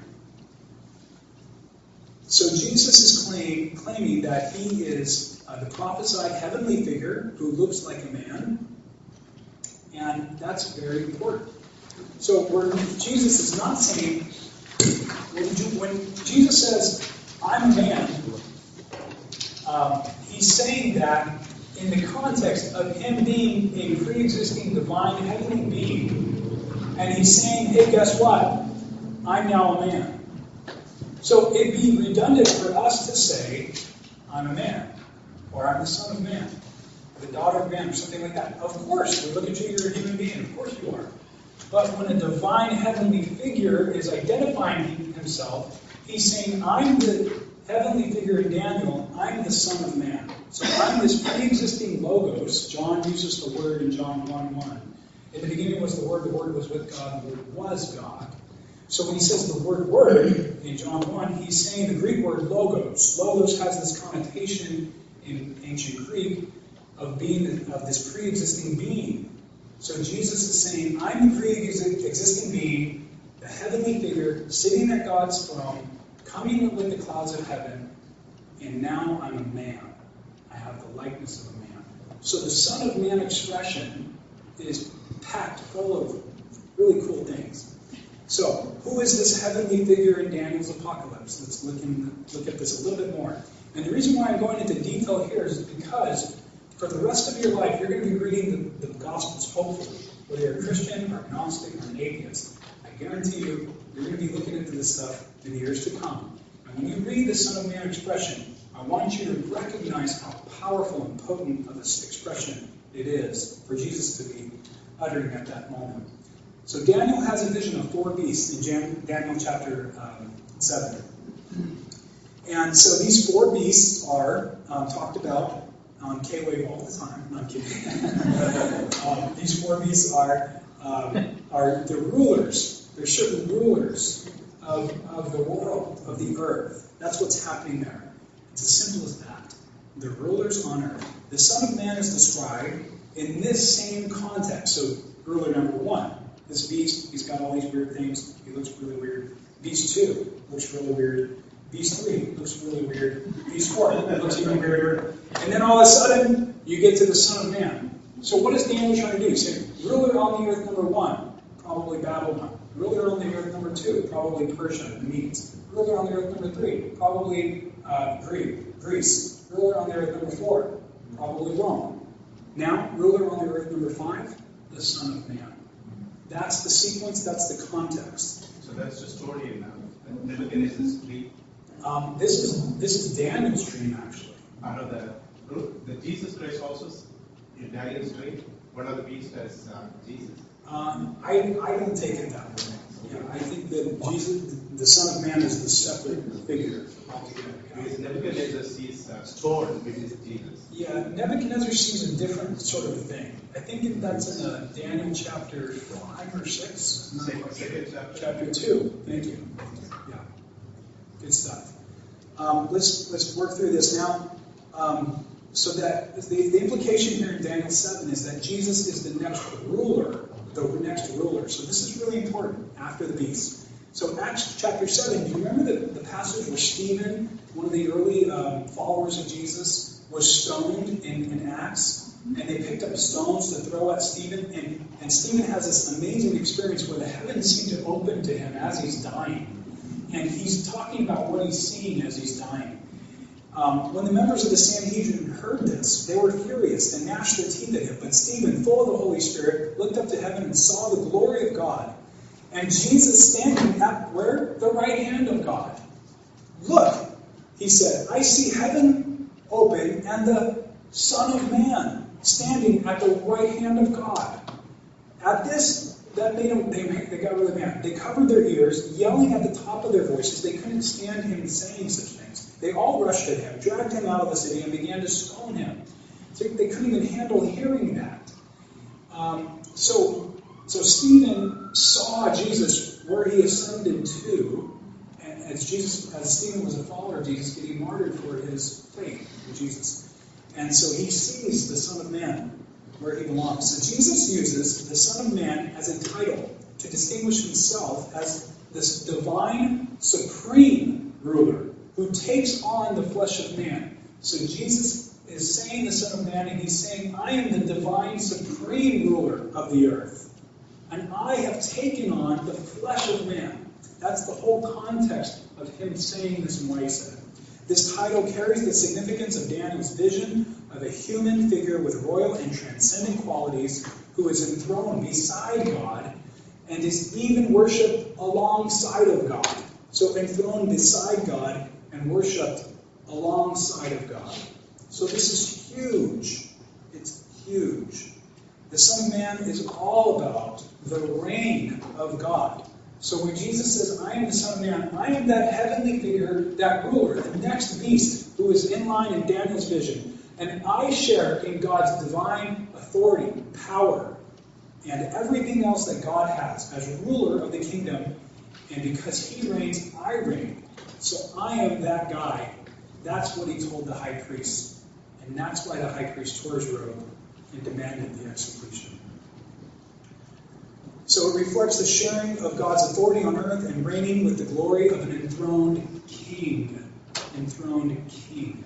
So Jesus is claim, claiming that he is uh, the prophesied heavenly figure who looks like a man, and that's very important. So where Jesus is not saying, when, when Jesus says, I'm a man, um, he's saying that in the context of him being a pre-existing divine heavenly being, and he's saying, hey, guess what? I'm now a man. So it'd be redundant for us to say, I'm a man, or I'm the Son of Man, or the daughter of man, or something like that. Of course, we look at you, you're a human being, of course you are. But when a divine heavenly figure is identifying himself, he's saying, I'm the heavenly figure in Daniel, I'm the Son of Man. So I'm this pre-existing logos. John uses the word in John one one. In the beginning was the Word, the Word was with God, the Word was God. So when he says the word word in John one, he's saying the Greek word logos. Logos has this connotation in ancient Greek of being of this pre-existing being. So Jesus is saying, I'm the pre-existing being, the heavenly figure, sitting at God's throne, coming with the clouds of heaven, and now I'm a man. I have the likeness of a man. So the Son of Man expression is packed full of really cool things. So, who is this heavenly figure in Daniel's apocalypse? Let's look, in, look at this a little bit more. And the reason why I'm going into detail here is because for the rest of your life, you're going to be reading the, the Gospels, hopefully, whether you're a Christian or agnostic or an atheist. I guarantee you, you're going to be looking into this stuff in the years to come. And when you read the Son of Man expression, I want you to recognize how powerful and potent of this expression it is for Jesus to be uttering at that moment. So Daniel has a vision of four beasts in Jan- Daniel chapter um, seven. And so these four beasts are um, talked about on K-Wave all the time. No, I'm kidding. um, these four beasts are um, are the rulers. They're certain rulers of, of the world, of the earth. That's what's happening there. It's as simple as that. The rulers on earth. The Son of Man is described in this same context. So ruler number one. This beast, he's got all these weird things. He looks really weird. Beast two looks really weird. Beast three looks really weird. Beast four looks even weirder. And then all of a sudden, you get to the Son of Man. So what is Daniel trying to do? He's saying, ruler on the earth number one, probably Babylon. Ruler on the earth number two, probably Persia, the Medes. Ruler on the earth number three, probably uh, Greece. Ruler on the earth number four, probably Rome. Now, ruler on the earth number five, the Son of Man. That's the sequence, that's the context. So that's the story in uh, Nebuchadnezzar's dream. Um, this is this is Daniel's dream, actually. Out of the, the Jesus Christ also in Daniel's dream, one of the beasts as uh, Jesus. Um, I I don't take it that way. Yeah, I think that Jesus, the Son of Man, is the separate figure altogether. Because Nebuchadnezzar sees uh, stone, which is Jesus. Yeah, Nebuchadnezzar sees a different sort of thing. I think that's in uh, Daniel chapter five or six. Second, second chapter. Chapter two. Thank you. Yeah, good stuff. Um, let's let's work through this now. Um, so that the, the implication here in Daniel seven is that Jesus is the next ruler, the next ruler. So this is really important after the beast. So Acts chapter seven, do you remember the, the passage where Stephen, one of the early um, followers of Jesus, was stoned in, in Acts? And they picked up stones to throw at Stephen. And, and Stephen has this amazing experience where the heavens seem to open to him as he's dying. And he's talking about what he's seeing as he's dying. Um, when the members of the Sanhedrin heard this, they were furious and gnashed their teeth at him. But Stephen, full of the Holy Spirit, looked up to heaven and saw the glory of God. And Jesus standing at where? The right hand of God. Look, he said, I see heaven open and the Son of Man standing at the right hand of God. At this, that made them, they, they got really mad. They covered their ears, yelling at the top of their voices. They couldn't stand him saying such things. They all rushed at him, dragged him out of the city, and began to stone him. So they couldn't even handle hearing that. Um, so, so Stephen saw Jesus where he ascended to, and as Jesus, as Stephen was a follower of Jesus, getting martyred for his faith in Jesus. And so he sees the Son of Man where he belongs. So Jesus uses the Son of Man as a title to distinguish himself as this divine, supreme ruler who takes on the flesh of man. So Jesus is saying the Son of Man, and he's saying, I am the divine, supreme ruler of the earth. And I have taken on the flesh of man. That's the whole context of him saying this and why he said it. This title carries the significance of Daniel's vision of a human figure with royal and transcendent qualities who is enthroned beside God and is even worshipped alongside of God. So enthroned beside God and worshipped alongside of God. So this is huge. It's huge. The Son of Man is all about the reign of God. So when Jesus says, I am the Son of Man, I am that heavenly figure, that ruler, the next beast who is in line in Daniel's vision. And I share in God's divine authority, power, and everything else that God has as ruler of the kingdom. And because he reigns, I reign. So I am that guy. That's what he told the high priest. And that's why the high priest tore his robe and demanded the execution. So it reflects the sharing of God's authority on earth and reigning with the glory of an enthroned king. Enthroned king.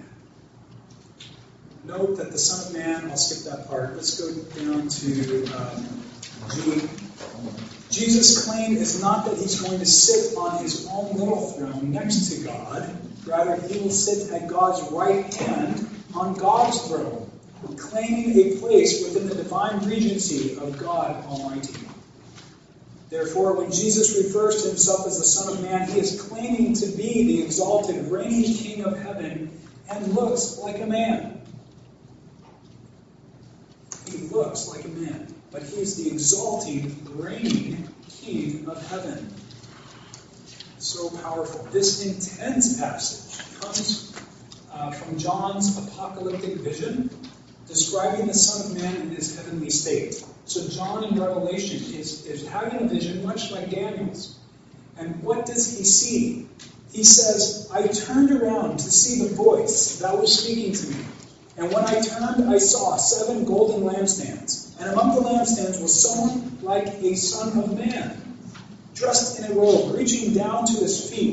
Note that the Son of Man, I'll skip that part. Let's go down to um, G. Jesus' claim is not that he's going to sit on his own little throne next to God. Rather, he will sit at God's right hand on God's throne, claiming a place within the divine regency of God Almighty. Therefore, when Jesus refers to himself as the Son of Man, he is claiming to be the exalted, reigning King of heaven and looks like a man. He looks like a man, but he is the exalting, reigning King of heaven. So powerful. This intense passage comes uh, from John's apocalyptic vision, describing the Son of Man in his heavenly state. So John in Revelation is, is having a vision much like Daniel's. And what does he see? He says, I turned around to see the voice that was speaking to me. And when I turned, I saw seven golden lampstands. And among the lampstands was someone like a son of man, dressed in a robe, reaching down to his feet,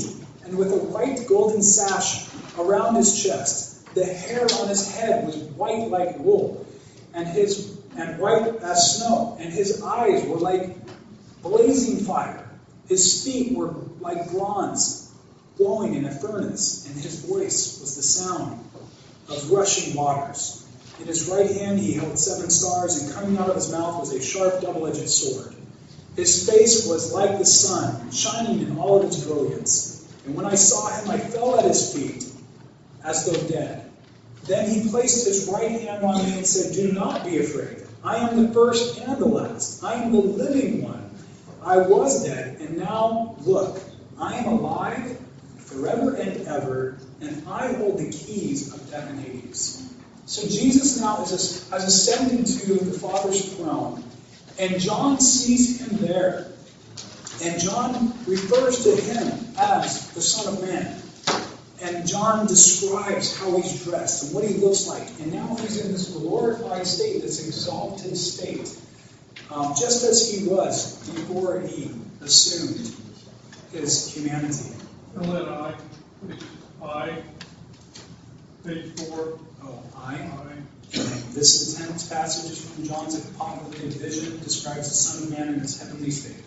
and with a white golden sash around his chest. The hair on his head was white like wool, and his and white as snow, and his eyes were like blazing fire. His feet were like bronze, glowing in a furnace, and his voice was the sound of rushing waters. In his right hand he held seven stars, and coming out of his mouth was a sharp double-edged sword. His face was like the sun, shining in all of its brilliance. And when I saw him, I fell at his feet, as though dead. Then he placed his right hand on me and said, "Do not be afraid. I am the first and the last. I am the living one. I was dead, and now look, I am alive forever and ever, and I hold the keys of death and Hades." So Jesus now is, has ascended to the Father's throne, and John sees him there. And John refers to him as the Son of Man. And John describes how he's dressed and what he looks like. And now he's in this glorified state, this exalted state, um, just as he was before he assumed his humanity. And then I, I, page four. Oh, I. This intense passage is from John's apocalyptic vision, describes the Son of Man in his heavenly state.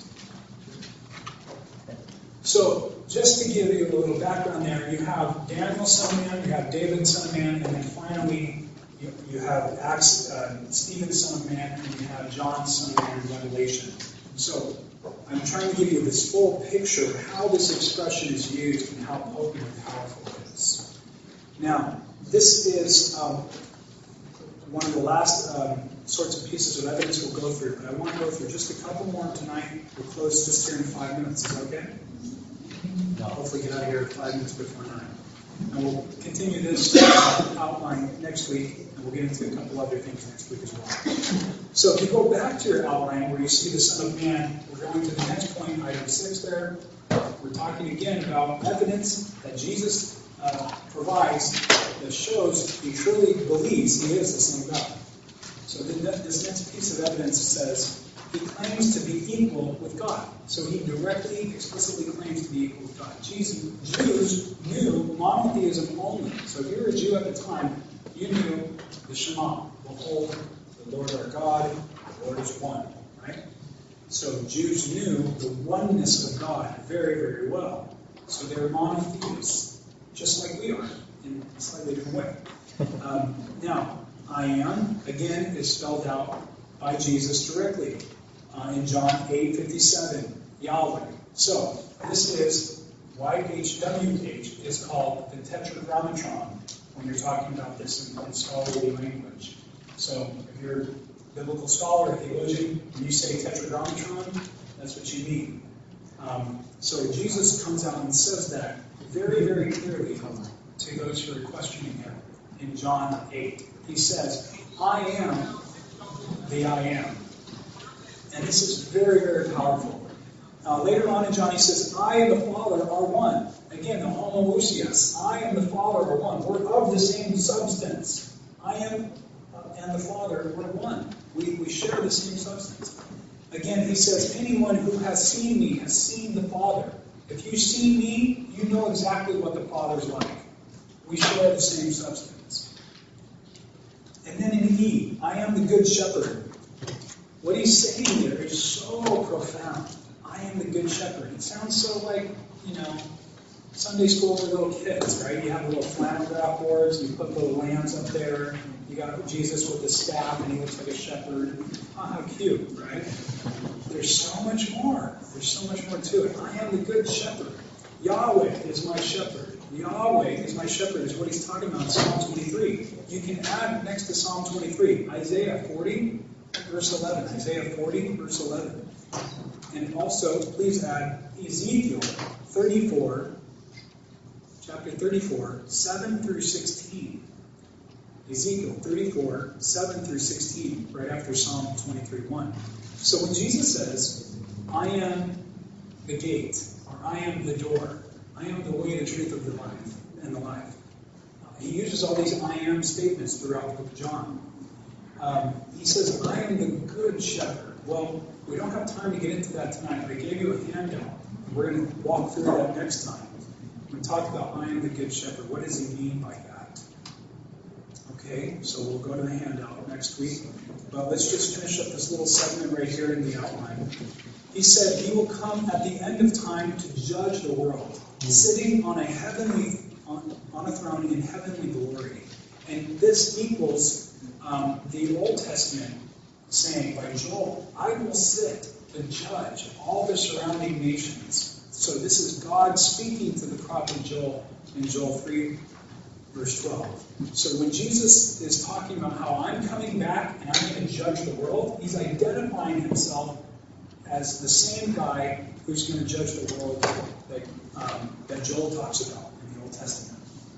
So, just to give you a little background there, you have Daniel, Son of Man, you have David, Son of Man, and then finally you, you have Acts, uh, Stephen, Son of Man, and you have John, Son of Man in Revelation. So, I'm trying to give you this full picture of how this expression is used and how potent and powerful it is. Now, this is um, one of the last um, sorts of pieces of evidence we'll go through, but I want to go through just a couple more tonight. We'll close just here in five minutes. Is that okay? No, hopefully get out of here five minutes before nine. And we'll continue this uh, outline next week, and we'll get into a couple other things next week as well. So if you go back to your outline where you see the Son of Man, we're going to the next point, item six there. We're talking again about evidence that Jesus uh, provides that shows he truly believes he is the Son of God. So this next piece of evidence says he claims to be equal with God. So he directly, explicitly claims to be equal with God. Jesus, Jews knew monotheism only. So if you were a Jew at the time, you knew the Shema. Behold, the Lord our God, the Lord is one. Right? So Jews knew the oneness of God very, very well. So they were monotheists, just like we are, in a slightly different way. Um, now, I am, again, is spelled out by Jesus directly uh, in John eight fifty-seven, Yahweh. So, this is, Y H W H is called the Tetragrammaton when you're talking about this in, in scholarly language. So, if you're a biblical scholar, a theologian, when you say Tetragrammaton, that's what you mean. Um, so, Jesus comes out and says that very, very clearly to those who are questioning him in John eight. He says, I am the I am. And this is very, very powerful. Uh, later on in John, he says, I and the Father are one. Again, the homoousios. I and the Father are one. We're of the same substance. I am uh, and the Father, we're one. We, we share the same substance. Again, he says, anyone who has seen me has seen the Father. If you see me, you know exactly what the Father's like. We share the same substance. And then in E, I am the good shepherd. What he's saying there is so profound. I am the good shepherd. It sounds so like, you know, Sunday school for little kids, right? You have little flannel graph boards, and you put little lambs up there. You got Jesus with the staff, and he looks like a shepherd. Oh, how cute, right? There's so much more. There's so much more to it. I am the good shepherd. Yahweh is my shepherd. Yahweh is my shepherd is what he's talking about in Psalm twenty-three. You can add next to Psalm twenty-three, Isaiah forty, verse eleven. Isaiah forty, verse eleven. And also, please add Ezekiel thirty-four, chapter thirty-four, seven through sixteen. Ezekiel thirty-four, seven through sixteen, right after Psalm twenty-three, one. So when Jesus says, I am the gate, or I am the door, I am the way, the truth, of the life, and the life. Uh, he uses all these I am statements throughout the book of John. Um, he says, I am the good shepherd. Well, we don't have time to get into that tonight, but I gave you a handout. We're going to walk through that next time. when we talk about I am the good shepherd, what does he mean by that? Okay, so we'll go to the handout next week. But let's just finish up this little segment right here in the outline. He said he will come at the end of time to judge the world, sitting on a heavenly, on, on a throne in heavenly glory. And this equals um, the Old Testament saying by Joel, I will sit to judge all the surrounding nations. So this is God speaking to the prophet Joel in Joel three, verse twelve. So when Jesus is talking about how I'm coming back and I'm going to judge the world, he's identifying himself as the same guy who's going to judge the world that, um, that Joel talks about in the Old Testament.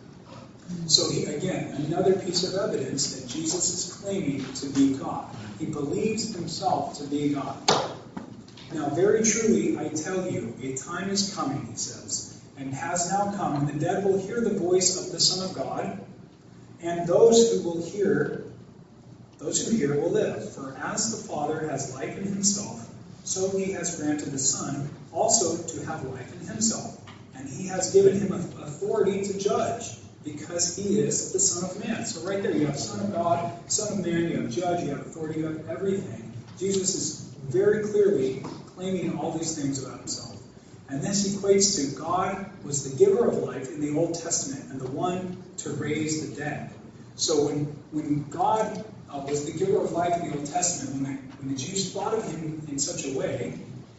So he, again, another piece of evidence that Jesus is claiming to be God. He believes himself to be God. Now, very truly, I tell you, a time is coming, he says, and has now come, when the dead will hear the voice of the Son of God, and those who will hear, those who hear will live. For as the Father has life in himself, so he has granted the Son also to have life in himself. And he has given him authority to judge, because he is the Son of Man. So right there, you have Son of God, Son of Man, you have Judge, you have authority, you have everything. Jesus is very clearly claiming all these things about himself. And this equates to God was the giver of life in the Old Testament and the one to raise the dead. So when, when God uh, was the giver of life in the Old Testament, when the, when the Jews thought of him in such a way,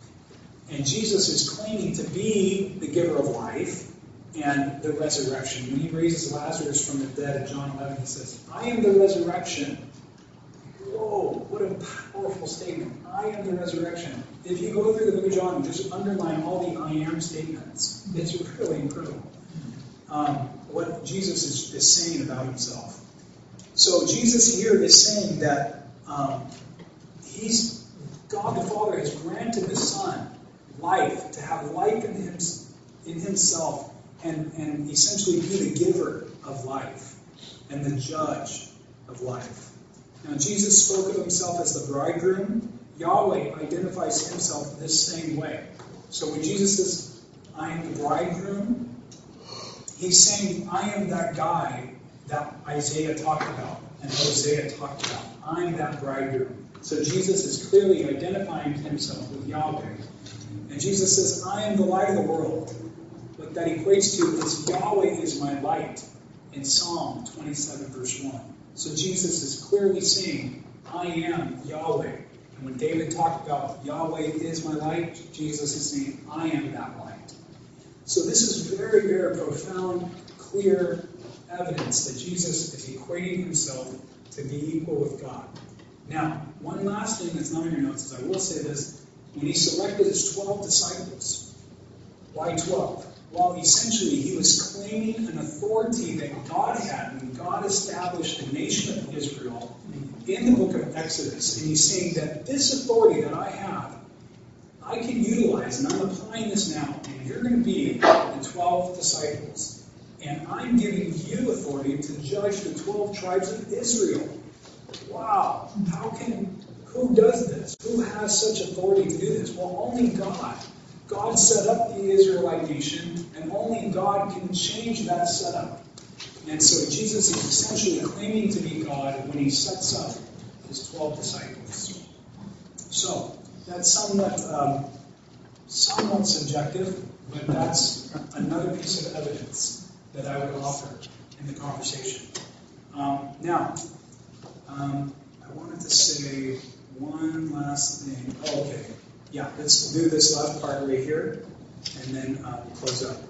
and Jesus is claiming to be the giver of life and the resurrection. When he raises Lazarus from the dead in John eleven, he says, I am the resurrection. Whoa, what a powerful statement. I am the resurrection. If you go through the book of John and just underline all the I am statements, it's really incredible um, what Jesus is, is saying about himself. So Jesus here is saying that um, he's God the Father has granted the Son life, to have life in, him, in himself, and, and essentially be the giver of life and the judge of life. Now, Jesus spoke of himself as the bridegroom. Yahweh identifies himself this same way. So when Jesus says, I am the bridegroom, he's saying, I am that guy that Isaiah talked about and Hosea talked about. I'm that bridegroom. So Jesus is clearly identifying himself with Yahweh. And Jesus says, I am the light of the world. What that equates to is Yahweh is my light in Psalm twenty-seven, verse one. So Jesus is clearly saying, I am Yahweh. And when David talked about Yahweh is my light, Jesus is saying, I am that light. So this is very, very profound, clear evidence that Jesus is equating himself to be equal with God. Now, one last thing that's not in your notes is I will say this. When he selected his twelve disciples, why twelve? Well, essentially, he was claiming an authority that God had when God established the nation of Israel in the book of Exodus. And he's saying that this authority that I have, I can utilize, and I'm applying this now. And you're going to be the twelve disciples. And I'm giving you authority to judge the twelve tribes of Israel. Wow. How can, who does this? Who has such authority to do this? Well, only God. God set up the Israelite nation, and only God can change that setup. And so Jesus is essentially claiming to be God when he sets up his twelve disciples. So, that's somewhat, um, somewhat subjective, but that's another piece of evidence that I would offer in the conversation. Um, now, um, I wanted to say one last thing. Oh, okay. Yeah, let's do this last part right here, and then uh, close up.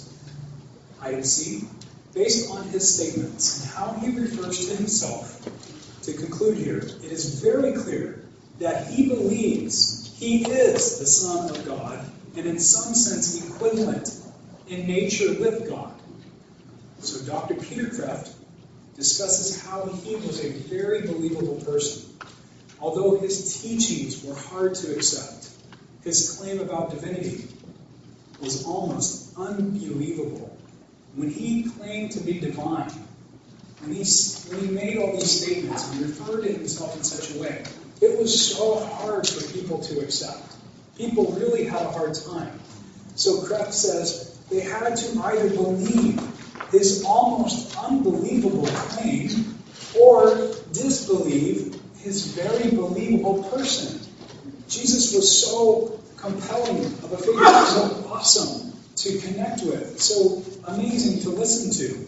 Item C. Based on his statements and how he refers to himself, to conclude here, it is very clear that he believes he is the Son of God, and in some sense equivalent in nature with God. So Doctor Peter Kreeft discusses how he was a very believable person. Although his teachings were hard to accept, his claim about divinity was almost unbelievable. When he claimed to be divine, when he, when he made all these statements and referred to himself in such a way, it was so hard for people to accept. People really had a hard time. So Kreeft says, They had to either believe his almost unbelievable claim or disbelieve his very believable person. Jesus was so compelling of a figure, so awesome to connect with, so amazing to listen to.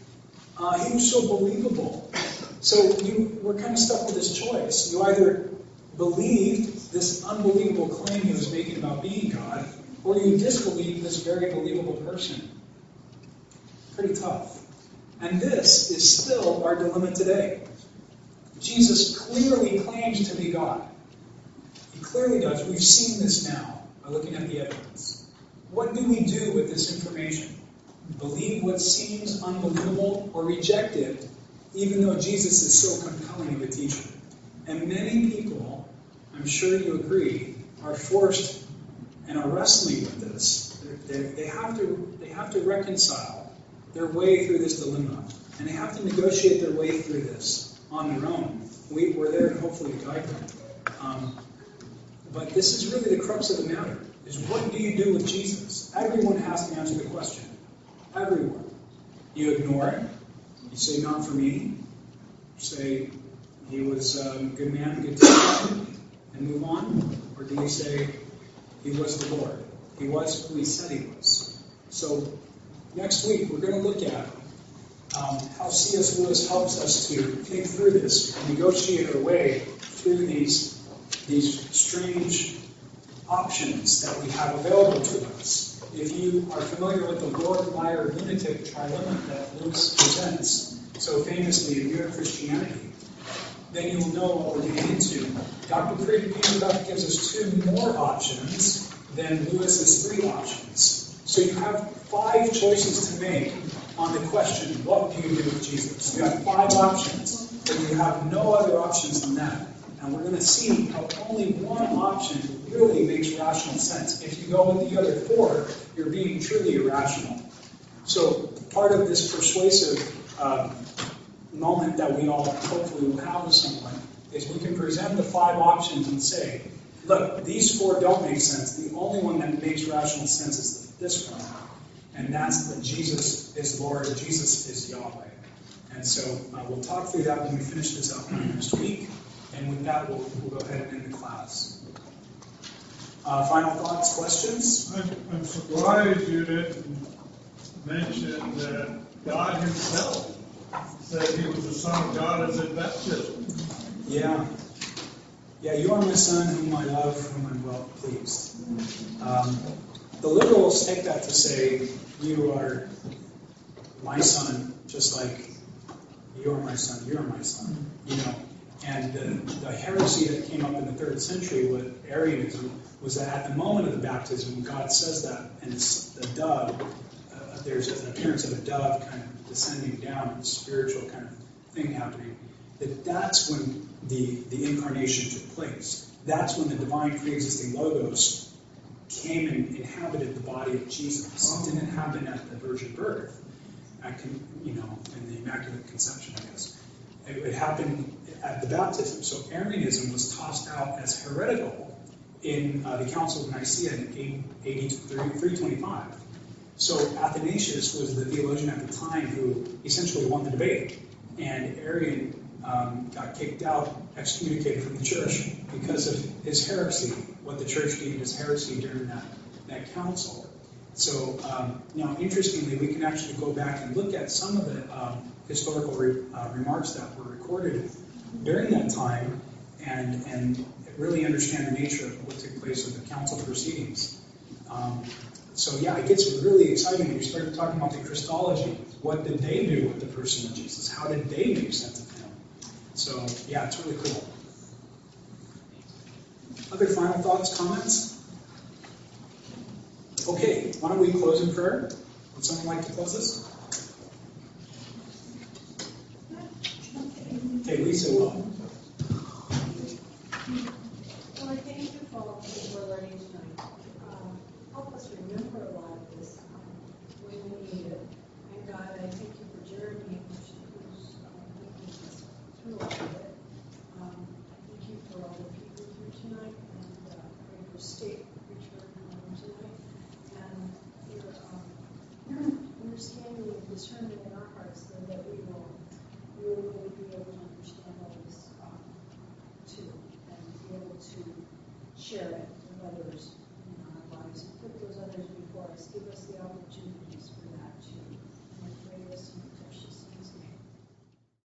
Uh, he was so believable. So you were kind of stuck with this choice. You either believed this unbelievable claim he was making about being God, or you disbelieved this very believable person. Pretty tough. And this is still our dilemma today. Jesus clearly claims to be God. He clearly does. We've seen this now by looking at the evidence. What do we do with this information? Believe what seems unbelievable or reject it, even though Jesus is so compelling of a teacher? And many people, I'm sure you agree, are forced and are wrestling with this. They, they, have to, they have to reconcile their way through this dilemma. And they have to negotiate their way through this on their own. We, we're there to hopefully guide them. Um, but this is really the crux of the matter, is what do you do with Jesus? Everyone has to answer the question. Everyone. You ignore it. You say, not for me. You say, he was a good man, good teacher, and move on? Or do you say, he was the Lord? He was who he said he was. So next week, we're going to look at um, how C S Lewis helps us to think through this and negotiate our way through these, these strange options that we have available to us. If you are familiar with the Lord, Liar, Lunatic trilemma that Lewis presents so famously in Mere Christianity, then you will know what we're getting into. Doctor Peter Duff gives us two more options than Lewis's three options. So you have five choices to make on the question, what do you do with Jesus? You have five options, but you have no other options than that. And we're going to see how only one option really makes rational sense. If you go with the other four, you're being truly irrational. So part of this persuasive uh, moment that we all hopefully will have with someone is we can present the five options and say, look, these four don't make sense. The only one that makes rational sense is this one. And that's that Jesus is Lord, Jesus is Yahweh. And so uh, we'll talk through that when we finish this up next week. And with that, we'll, we'll go ahead and end the class. Uh, final thoughts, questions? I'm, I'm surprised you didn't mention that God himself said he was the Son of God as in baptism. Yeah. Yeah, you are my son whom I love, whom I'm well pleased. Um, the liberals take that to say, you are my son, just like you are my son, you are my son. You know, and the, the heresy that came up in the third century with Arianism was that at the moment of the baptism, God says that, and it's the dove, uh, there's an appearance of a dove kind of descending down, a spiritual kind of thing happening, that that's when the, the incarnation took place. That's when the divine pre-existing Logos came and inhabited the body of Jesus. It didn't happen at the virgin birth, at, you know, in the Immaculate Conception, I guess. It, it happened at the baptism. So Arianism was tossed out as heretical in uh, the Council of Nicaea in A D three twenty-five. So Athanasius was the theologian at the time who essentially won the debate, and Arian um, got kicked out, excommunicated from the church because of his heresy, what the church deemed as heresy during that, that council. So, um, now, interestingly, we can actually go back and look at some of the um, historical re- uh, remarks that were recorded during that time and, and really understand the nature of what took place with the council proceedings. Um, so, yeah, it gets really exciting when you start talking about the Christology. What did they do with the person of Jesus? How did they make sense of him? So, yeah, it's really cool. Other final thoughts, comments? Okay, why don't we close in prayer? Would someone like to close this? Okay, Lisa will. Well, I thank you for all that we're learning tonight. Um, help us remember a lot of this um, when we need it. And God, I thank you for Jeremy, who's um, taking us through all of it. Um, I thank you for all the people here tonight, and uh, pray for State Richard um, tonight. And your um, share it with others in our lives, put those others before us, give us the opportunity